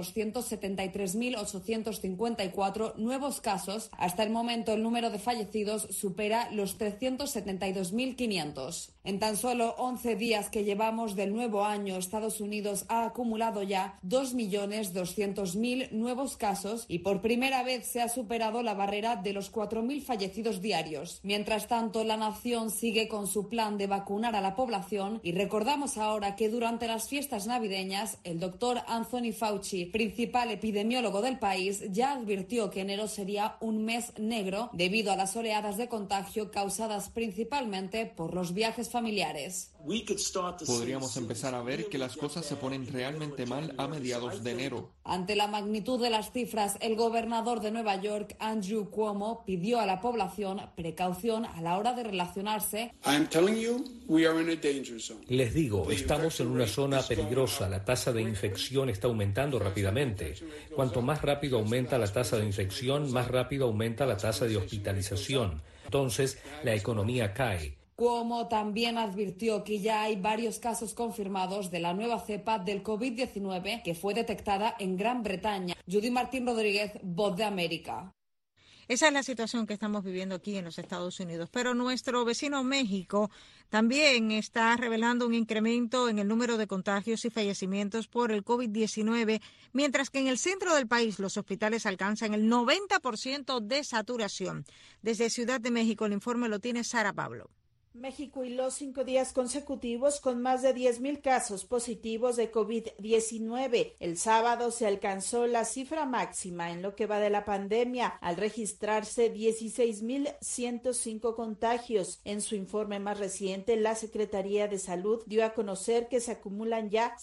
273.854 nuevos casos. Hasta el momento el número de fallecidos supera los 372.500. En tan solo 11 días que llevamos del nuevo año, Estados Unidos ha acumulado ya 2.200.000 nuevos casos y por primera vez se ha superado la barrera de los 4.000 fallecidos diarios. Mientras tanto, la nación sigue con su plan de vacunar a la población y recordamos ahora que durante las fiestas navideñas, el doctor Anthony Fauci, principal epidemiólogo del país, ya advirtió que enero sería un mes negro debido a las oleadas de contagio causadas principalmente por los viajes familiares. Podríamos empezar a ver que las cosas se ponen realmente mal a mediados de enero. Ante la magnitud de las cifras, el gobernador de Nueva York, Andrew Cuomo, pidió a la población precaución a la hora de relacionarse. Les digo, estamos en una zona peligrosa. La tasa de infección está aumentando rápidamente. Cuanto más rápido aumenta la tasa de infección, más rápido aumenta la tasa de hospitalización. Entonces, la economía cae. Cuomo también advirtió que ya hay varios casos confirmados de la nueva cepa del COVID-19 que fue detectada en Gran Bretaña. Judy Martín Rodríguez, Voz de América. Esa es la situación que estamos viviendo aquí en los Estados Unidos. Pero nuestro vecino México también está revelando un incremento en el número de contagios y fallecimientos por el COVID-19, mientras que en el centro del país los hospitales alcanzan el 90% de saturación. Desde Ciudad de México el informe lo tiene Sara Pablo. México hiló 5 días consecutivos con más de 10,000 casos positivos de COVID-19. El sábado se alcanzó la cifra máxima en lo que va de la pandemia, al registrarse 16,105 contagios. En su informe más reciente, la Secretaría de Salud dio a conocer que se acumulan ya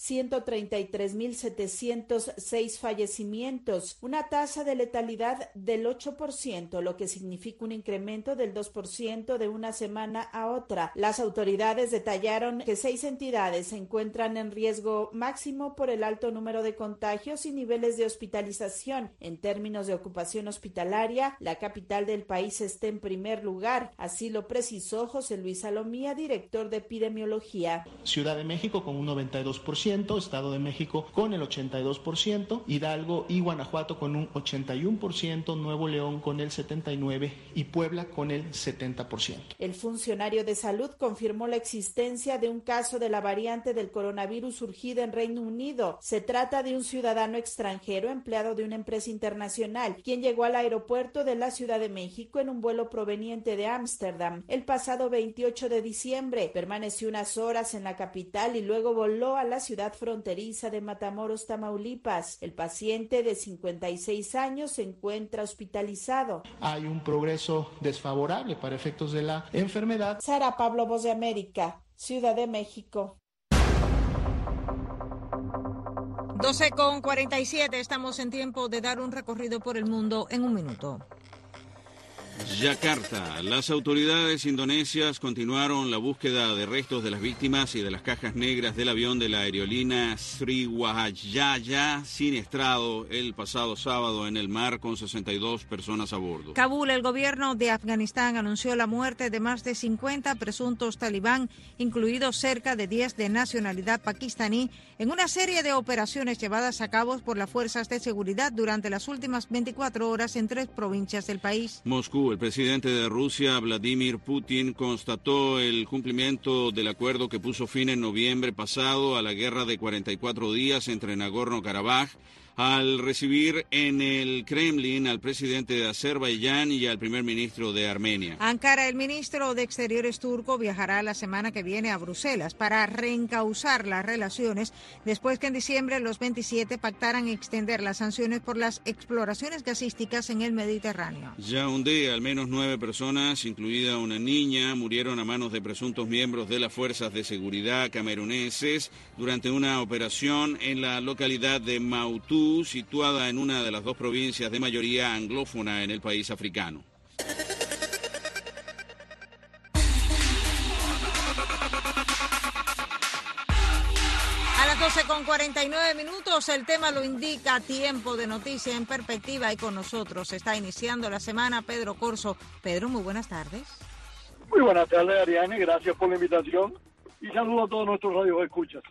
133,706 fallecimientos, una tasa de letalidad del 8%, lo que significa un incremento del 2% de una semana a otra. Las autoridades detallaron que 6 entidades se encuentran en riesgo máximo por el alto número de contagios y niveles de hospitalización. En términos de ocupación hospitalaria, la capital del país está en primer lugar, así lo precisó José Luis Salomía, director de epidemiología. Ciudad de México con un 92%, Estado de México con el 82%, Hidalgo y Guanajuato con un 81%, Nuevo León con el 79% y Puebla con el 70%. El funcionario de Salud confirmó la existencia de un caso de la variante del coronavirus surgida en Reino Unido. Se trata de un ciudadano extranjero empleado de una empresa internacional, quien llegó al aeropuerto de la Ciudad de México en un vuelo proveniente de Ámsterdam el pasado 28 de diciembre. Permaneció unas horas en la capital y luego voló a la ciudad fronteriza de Matamoros, Tamaulipas. El paciente de 56 años se encuentra hospitalizado. Hay un progreso desfavorable para efectos de la enfermedad. Sara Pablo, Voz de América, Ciudad de México. 12:47, estamos en tiempo de dar un recorrido por el mundo en un minuto. Yakarta. Las autoridades indonesias continuaron la búsqueda de restos de las víctimas y de las cajas negras del avión de la aerolínea Sriwijaya siniestrado el pasado sábado en el mar con 62 personas a bordo. Kabul, el gobierno de Afganistán anunció la muerte de más de 50 presuntos talibán, incluidos cerca de 10 de nacionalidad pakistaní, en una serie de operaciones llevadas a cabo por las fuerzas de seguridad durante las últimas 24 horas en 3 provincias del país. Moscú. El presidente de Rusia, Vladimir Putin, constató el cumplimiento del acuerdo que puso fin en noviembre pasado a la guerra de 44 días entre Nagorno-Karabaj, al recibir en el Kremlin al presidente de Azerbaiyán y al primer ministro de Armenia. Ankara, el ministro de Exteriores turco viajará la semana que viene a Bruselas para reencauzar las relaciones después que en diciembre los 27 pactaran extender las sanciones por las exploraciones gasísticas en el Mediterráneo. Yaoundé, al menos 9 personas, incluida una niña, murieron a manos de presuntos miembros de las fuerzas de seguridad cameruneses durante una operación en la localidad de Mautú, situada en una de las 2 provincias de mayoría anglófona en el país africano. A las 12:49, el tema lo indica, tiempo de noticia en perspectiva, y con nosotros está iniciando la semana Pedro Corso. Pedro, muy buenas tardes. Muy buenas tardes, Ariane, gracias por la invitación y saludo a todos nuestros radioescuchas.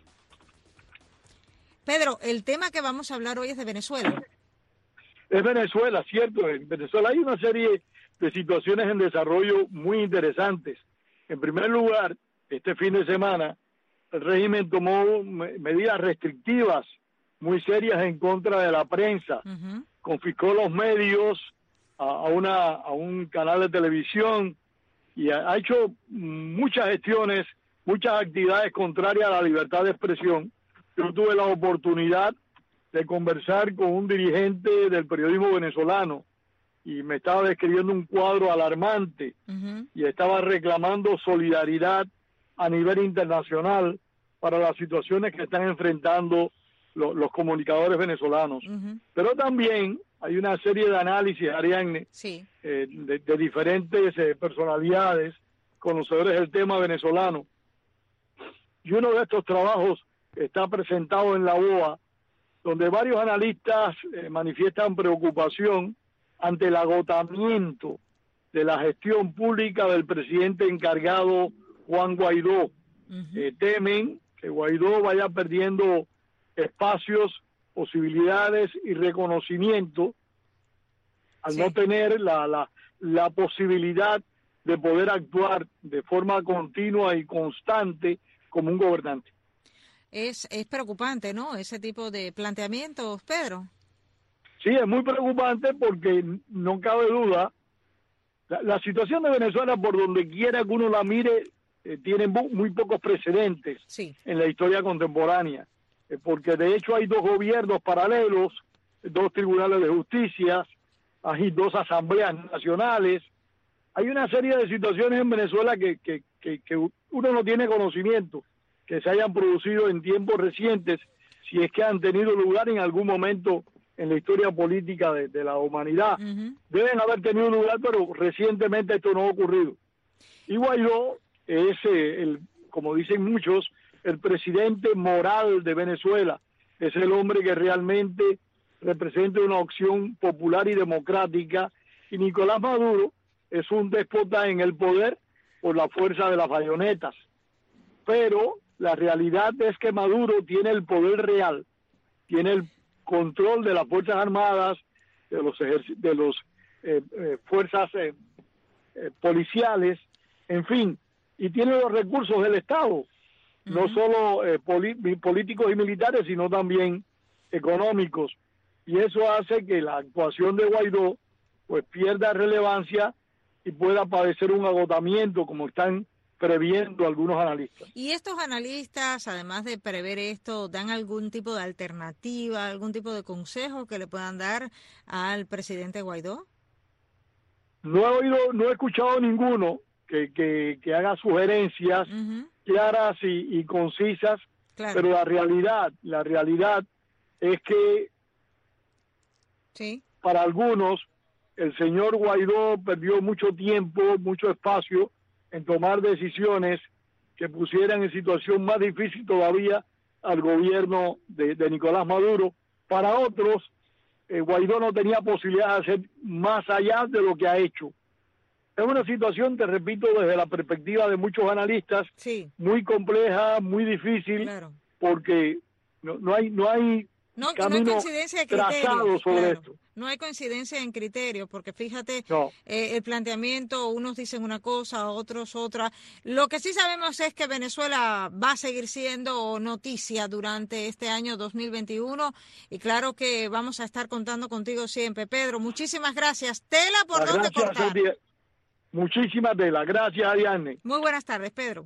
Pedro, el tema que vamos a hablar hoy es de Venezuela. Es Venezuela, cierto. En Venezuela hay una serie de situaciones en desarrollo muy interesantes. En primer lugar, este fin de semana, el régimen tomó medidas restrictivas muy serias en contra de la prensa. Confiscó los medios a un canal de televisión y ha hecho muchas gestiones, muchas actividades contrarias a la libertad de expresión. Yo tuve la oportunidad de conversar con un dirigente del periodismo venezolano y me estaba describiendo un cuadro alarmante y estaba reclamando solidaridad a nivel internacional para las situaciones que están enfrentando los comunicadores venezolanos. Pero también hay una serie de análisis, Ariadne, de diferentes personalidades, conocedores del tema venezolano. Y uno de estos trabajos está presentado en la OEA, donde varios analistas manifiestan preocupación ante el agotamiento de la gestión pública del presidente encargado Juan Guaidó. Temen que Guaidó vaya perdiendo espacios, posibilidades y reconocimiento al no tener la posibilidad de poder actuar de forma continua y constante como un gobernante. Es preocupante, ¿no?, ese tipo de planteamientos, Pedro. Sí, es muy preocupante porque no cabe duda, la situación de Venezuela, por donde quiera que uno la mire, tiene muy pocos precedentes en la historia contemporánea, porque de hecho hay 2 gobiernos paralelos, 2 tribunales de justicia, hay 2 asambleas nacionales, hay una serie de situaciones en Venezuela que uno no tiene conocimiento que se hayan producido en tiempos recientes, si es que han tenido lugar en algún momento en la historia política de la humanidad. Deben haber tenido lugar, pero recientemente esto no ha ocurrido. Y Guaidó es, como dicen muchos, el presidente moral de Venezuela. Es el hombre que realmente representa una opción popular y democrática. Y Nicolás Maduro es un déspota en el poder por la fuerza de las bayonetas. Pero la realidad es que Maduro tiene el poder real, tiene el control de las Fuerzas Armadas, de los fuerzas policiales, en fin, y tiene los recursos del Estado, no solo políticos y militares, sino también económicos. Y eso hace que la actuación de Guaidó pues pierda relevancia y pueda padecer un agotamiento, como están previendo algunos analistas. ¿Y estos analistas, además de prever esto, dan algún tipo de alternativa, algún tipo de consejo que le puedan dar al presidente Guaidó? No he escuchado ninguno que haga sugerencias claras y concisas, pero la realidad es que para algunos el señor Guaidó perdió mucho tiempo, mucho espacio en tomar decisiones que pusieran en situación más difícil todavía al gobierno de Nicolás Maduro. Para otros, Guaidó no tenía posibilidad de hacer más allá de lo que ha hecho. Es una situación, te repito, desde la perspectiva de muchos analistas, muy compleja, muy difícil, porque no hay camino trazado sobre esto. No hay coincidencia en criterios, porque fíjate, el planteamiento, unos dicen una cosa, otros otra. Lo que sí sabemos es que Venezuela va a seguir siendo noticia durante este año 2021 y claro que vamos a estar contando contigo siempre. Pedro, muchísimas gracias. Tela por donde cortar. Muchísimas telas. Gracias, Ariadne. Muy buenas tardes, Pedro.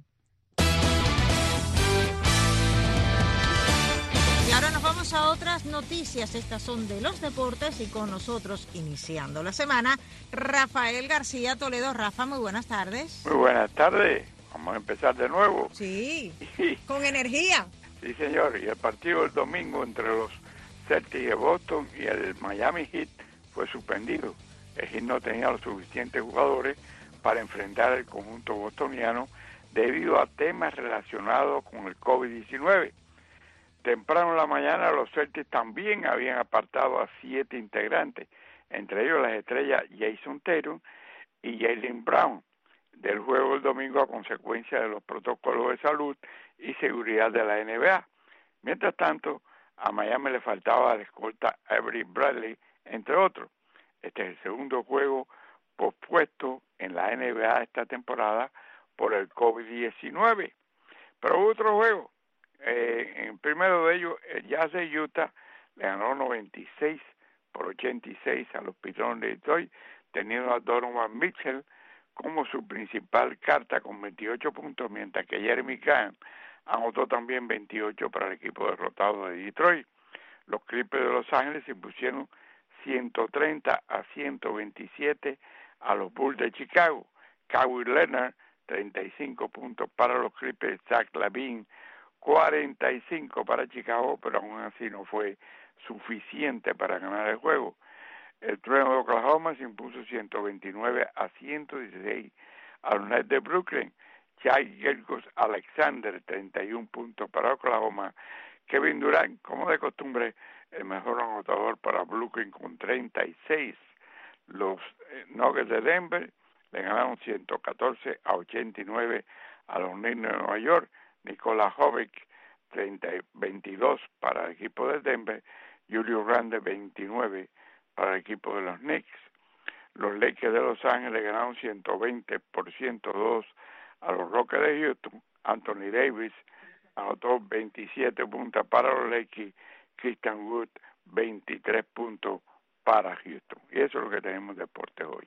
Y ahora nos vamos a otras noticias. Estas son de los deportes y con nosotros, iniciando la semana, Rafael García Toledo. Rafa, muy buenas tardes. Muy buenas tardes. Vamos a empezar de nuevo. Sí, con energía. Sí, señor. Y el partido del domingo entre los Celtics de Boston y el Miami Heat fue suspendido. El Heat no tenía los suficientes jugadores para enfrentar al conjunto bostoniano debido a temas relacionados con el COVID-19. Temprano en la mañana los Celtics también habían apartado a 7 integrantes, entre ellos las estrellas Jason Tatum y Jaylen Brown, del juego del domingo a consecuencia de los protocolos de salud y seguridad de la NBA. Mientras tanto, a Miami le faltaba la escolta Avery Bradley, entre otros. Este es el segundo juego pospuesto en la NBA esta temporada por el COVID-19. Pero hubo otro juego. En primero de ellos, el Jazz de Utah le ganó 96-86 a los Pistons de Detroit, teniendo a Donovan Mitchell como su principal carta con 28 puntos, mientras que Jeremy Grant anotó también 28 para el equipo derrotado de Detroit. Los Clippers de Los Ángeles se impusieron 130-127 a los Bulls de Chicago. Kawhi Leonard, 35 puntos para los Clippers. Zach LaVine, 45 para Chicago, pero aún así no fue suficiente para ganar el juego. El Trueno de Oklahoma se impuso 129-116 a los Nets de Brooklyn. Shai Gilgeous-Alexander, 31 puntos para Oklahoma. Kevin Durant, como de costumbre, el mejor anotador para Brooklyn con 36. Los Nuggets de Denver le ganaron 114-89 a los Knicks de Nueva York. Nikola Jovic, 22 para el equipo de Denver. Julius Randle, 29 para el equipo de los Knicks. Los Lakers de Los Ángeles ganaron 120-102 a los Rockets de Houston. Anthony Davis anotó 27 puntos para los Lakers. Christian Wood, 23 puntos para Houston. Y eso es lo que tenemos de deportes hoy.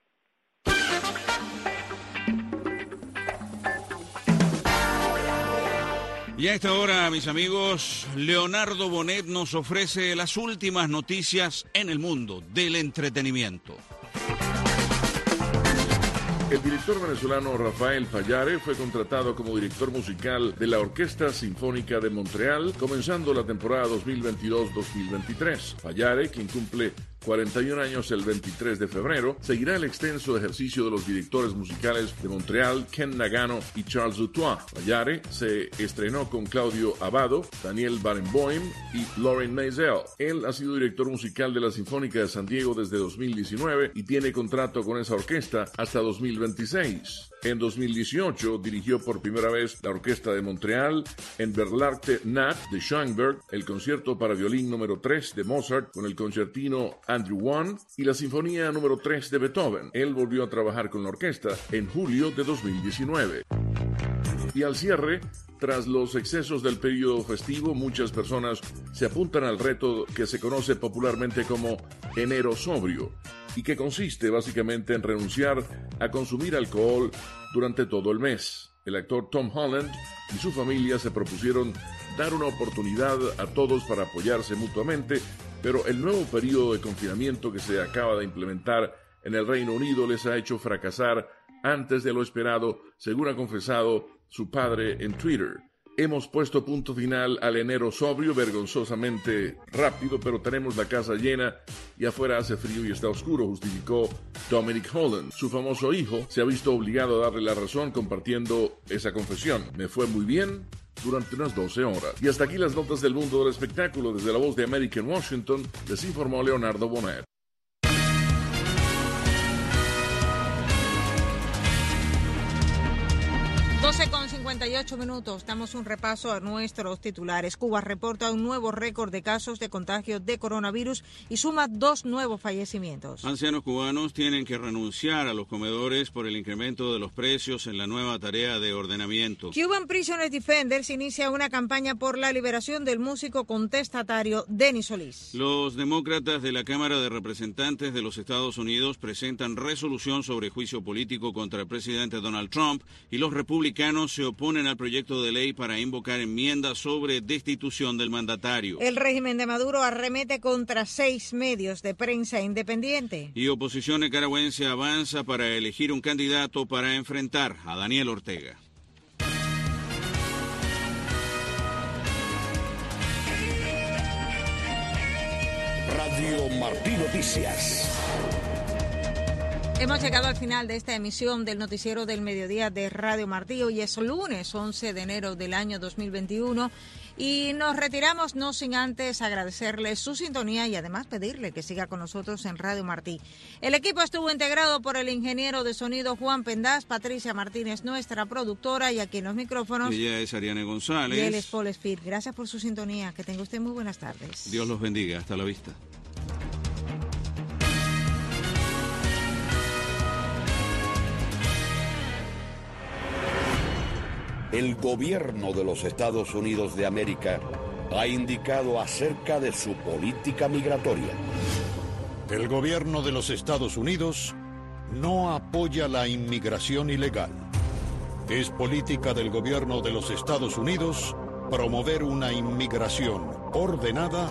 Y a esta hora, mis amigos, Leonardo Bonet nos ofrece las últimas noticias en el mundo del entretenimiento. El director venezolano Rafael Fallare fue contratado como director musical de la Orquesta Sinfónica de Montreal, comenzando la temporada 2022-2023. Fallare, quien cumple 41 años el 23 de febrero, seguirá el extenso ejercicio de los directores musicales de Montreal, Ken Nagano y Charles Dutoit. Fallare se estrenó con Claudio Abbado, Daniel Barenboim y Lauren Maisel. Él ha sido director musical de la Sinfónica de San Diego desde 2019 y tiene contrato con esa orquesta hasta 2026. En 2018 dirigió por primera vez la Orquesta de Montreal en Berlarte Nat de Schoenberg, el concierto para violín número 3 de Mozart con el concertino Andrew Wan y la Sinfonía número 3 de Beethoven. Él volvió a trabajar con la orquesta en julio de 2019. Y al cierre, tras los excesos del periodo festivo, muchas personas se apuntan al reto que se conoce popularmente como enero sobrio y que consiste básicamente en renunciar a consumir alcohol durante todo el mes. El actor Tom Holland y su familia se propusieron dar una oportunidad a todos para apoyarse mutuamente, pero el nuevo periodo de confinamiento que se acaba de implementar en el Reino Unido les ha hecho fracasar antes de lo esperado, según ha confesado su padre en Twitter. Hemos puesto punto final al enero sobrio vergonzosamente rápido, pero tenemos la casa llena y afuera hace frío y está oscuro, justificó Dominic Holland. Su famoso hijo se ha visto obligado a darle la razón compartiendo esa confesión. Me fue muy bien durante unas 12 horas. Y hasta aquí las notas del mundo del espectáculo. Desde la Voz de América en Washington, les informó Leonardo Bonet. 12:50 5:58. Damos un repaso a nuestros titulares. Cuba reporta un nuevo récord de casos de contagio de coronavirus y suma 2 nuevos fallecimientos. Ancianos cubanos tienen que renunciar a los comedores por el incremento de los precios en la nueva tarea de ordenamiento. Cuban Prisoners Defenders inicia una campaña por la liberación del músico contestatario Denis Solís. Los demócratas de la Cámara de Representantes de los Estados Unidos presentan resolución sobre juicio político contra el presidente Donald Trump y los republicanos se oponen al proyecto de ley para invocar enmiendas sobre destitución del mandatario. El régimen de Maduro arremete contra 6 medios de prensa independiente. Y oposición nicaragüense avanza para elegir un candidato para enfrentar a Daniel Ortega. Radio Martí Noticias. Hemos llegado al final de esta emisión del Noticiero del Mediodía de Radio Martí. Hoy es lunes 11 de enero del año 2021 y nos retiramos no sin antes agradecerle su sintonía y además pedirle que siga con nosotros en Radio Martí. El equipo estuvo integrado por el ingeniero de sonido Juan Pendás, Patricia Martínez, nuestra productora, y aquí en los micrófonos. Ella es Ariane González. Y él es Paul Speed. Gracias por su sintonía. Que tenga usted muy buenas tardes. Dios los bendiga. Hasta la vista. El gobierno de los Estados Unidos de América ha indicado acerca de su política migratoria. El gobierno de los Estados Unidos no apoya la inmigración ilegal. Es política del gobierno de los Estados Unidos promover una inmigración ordenada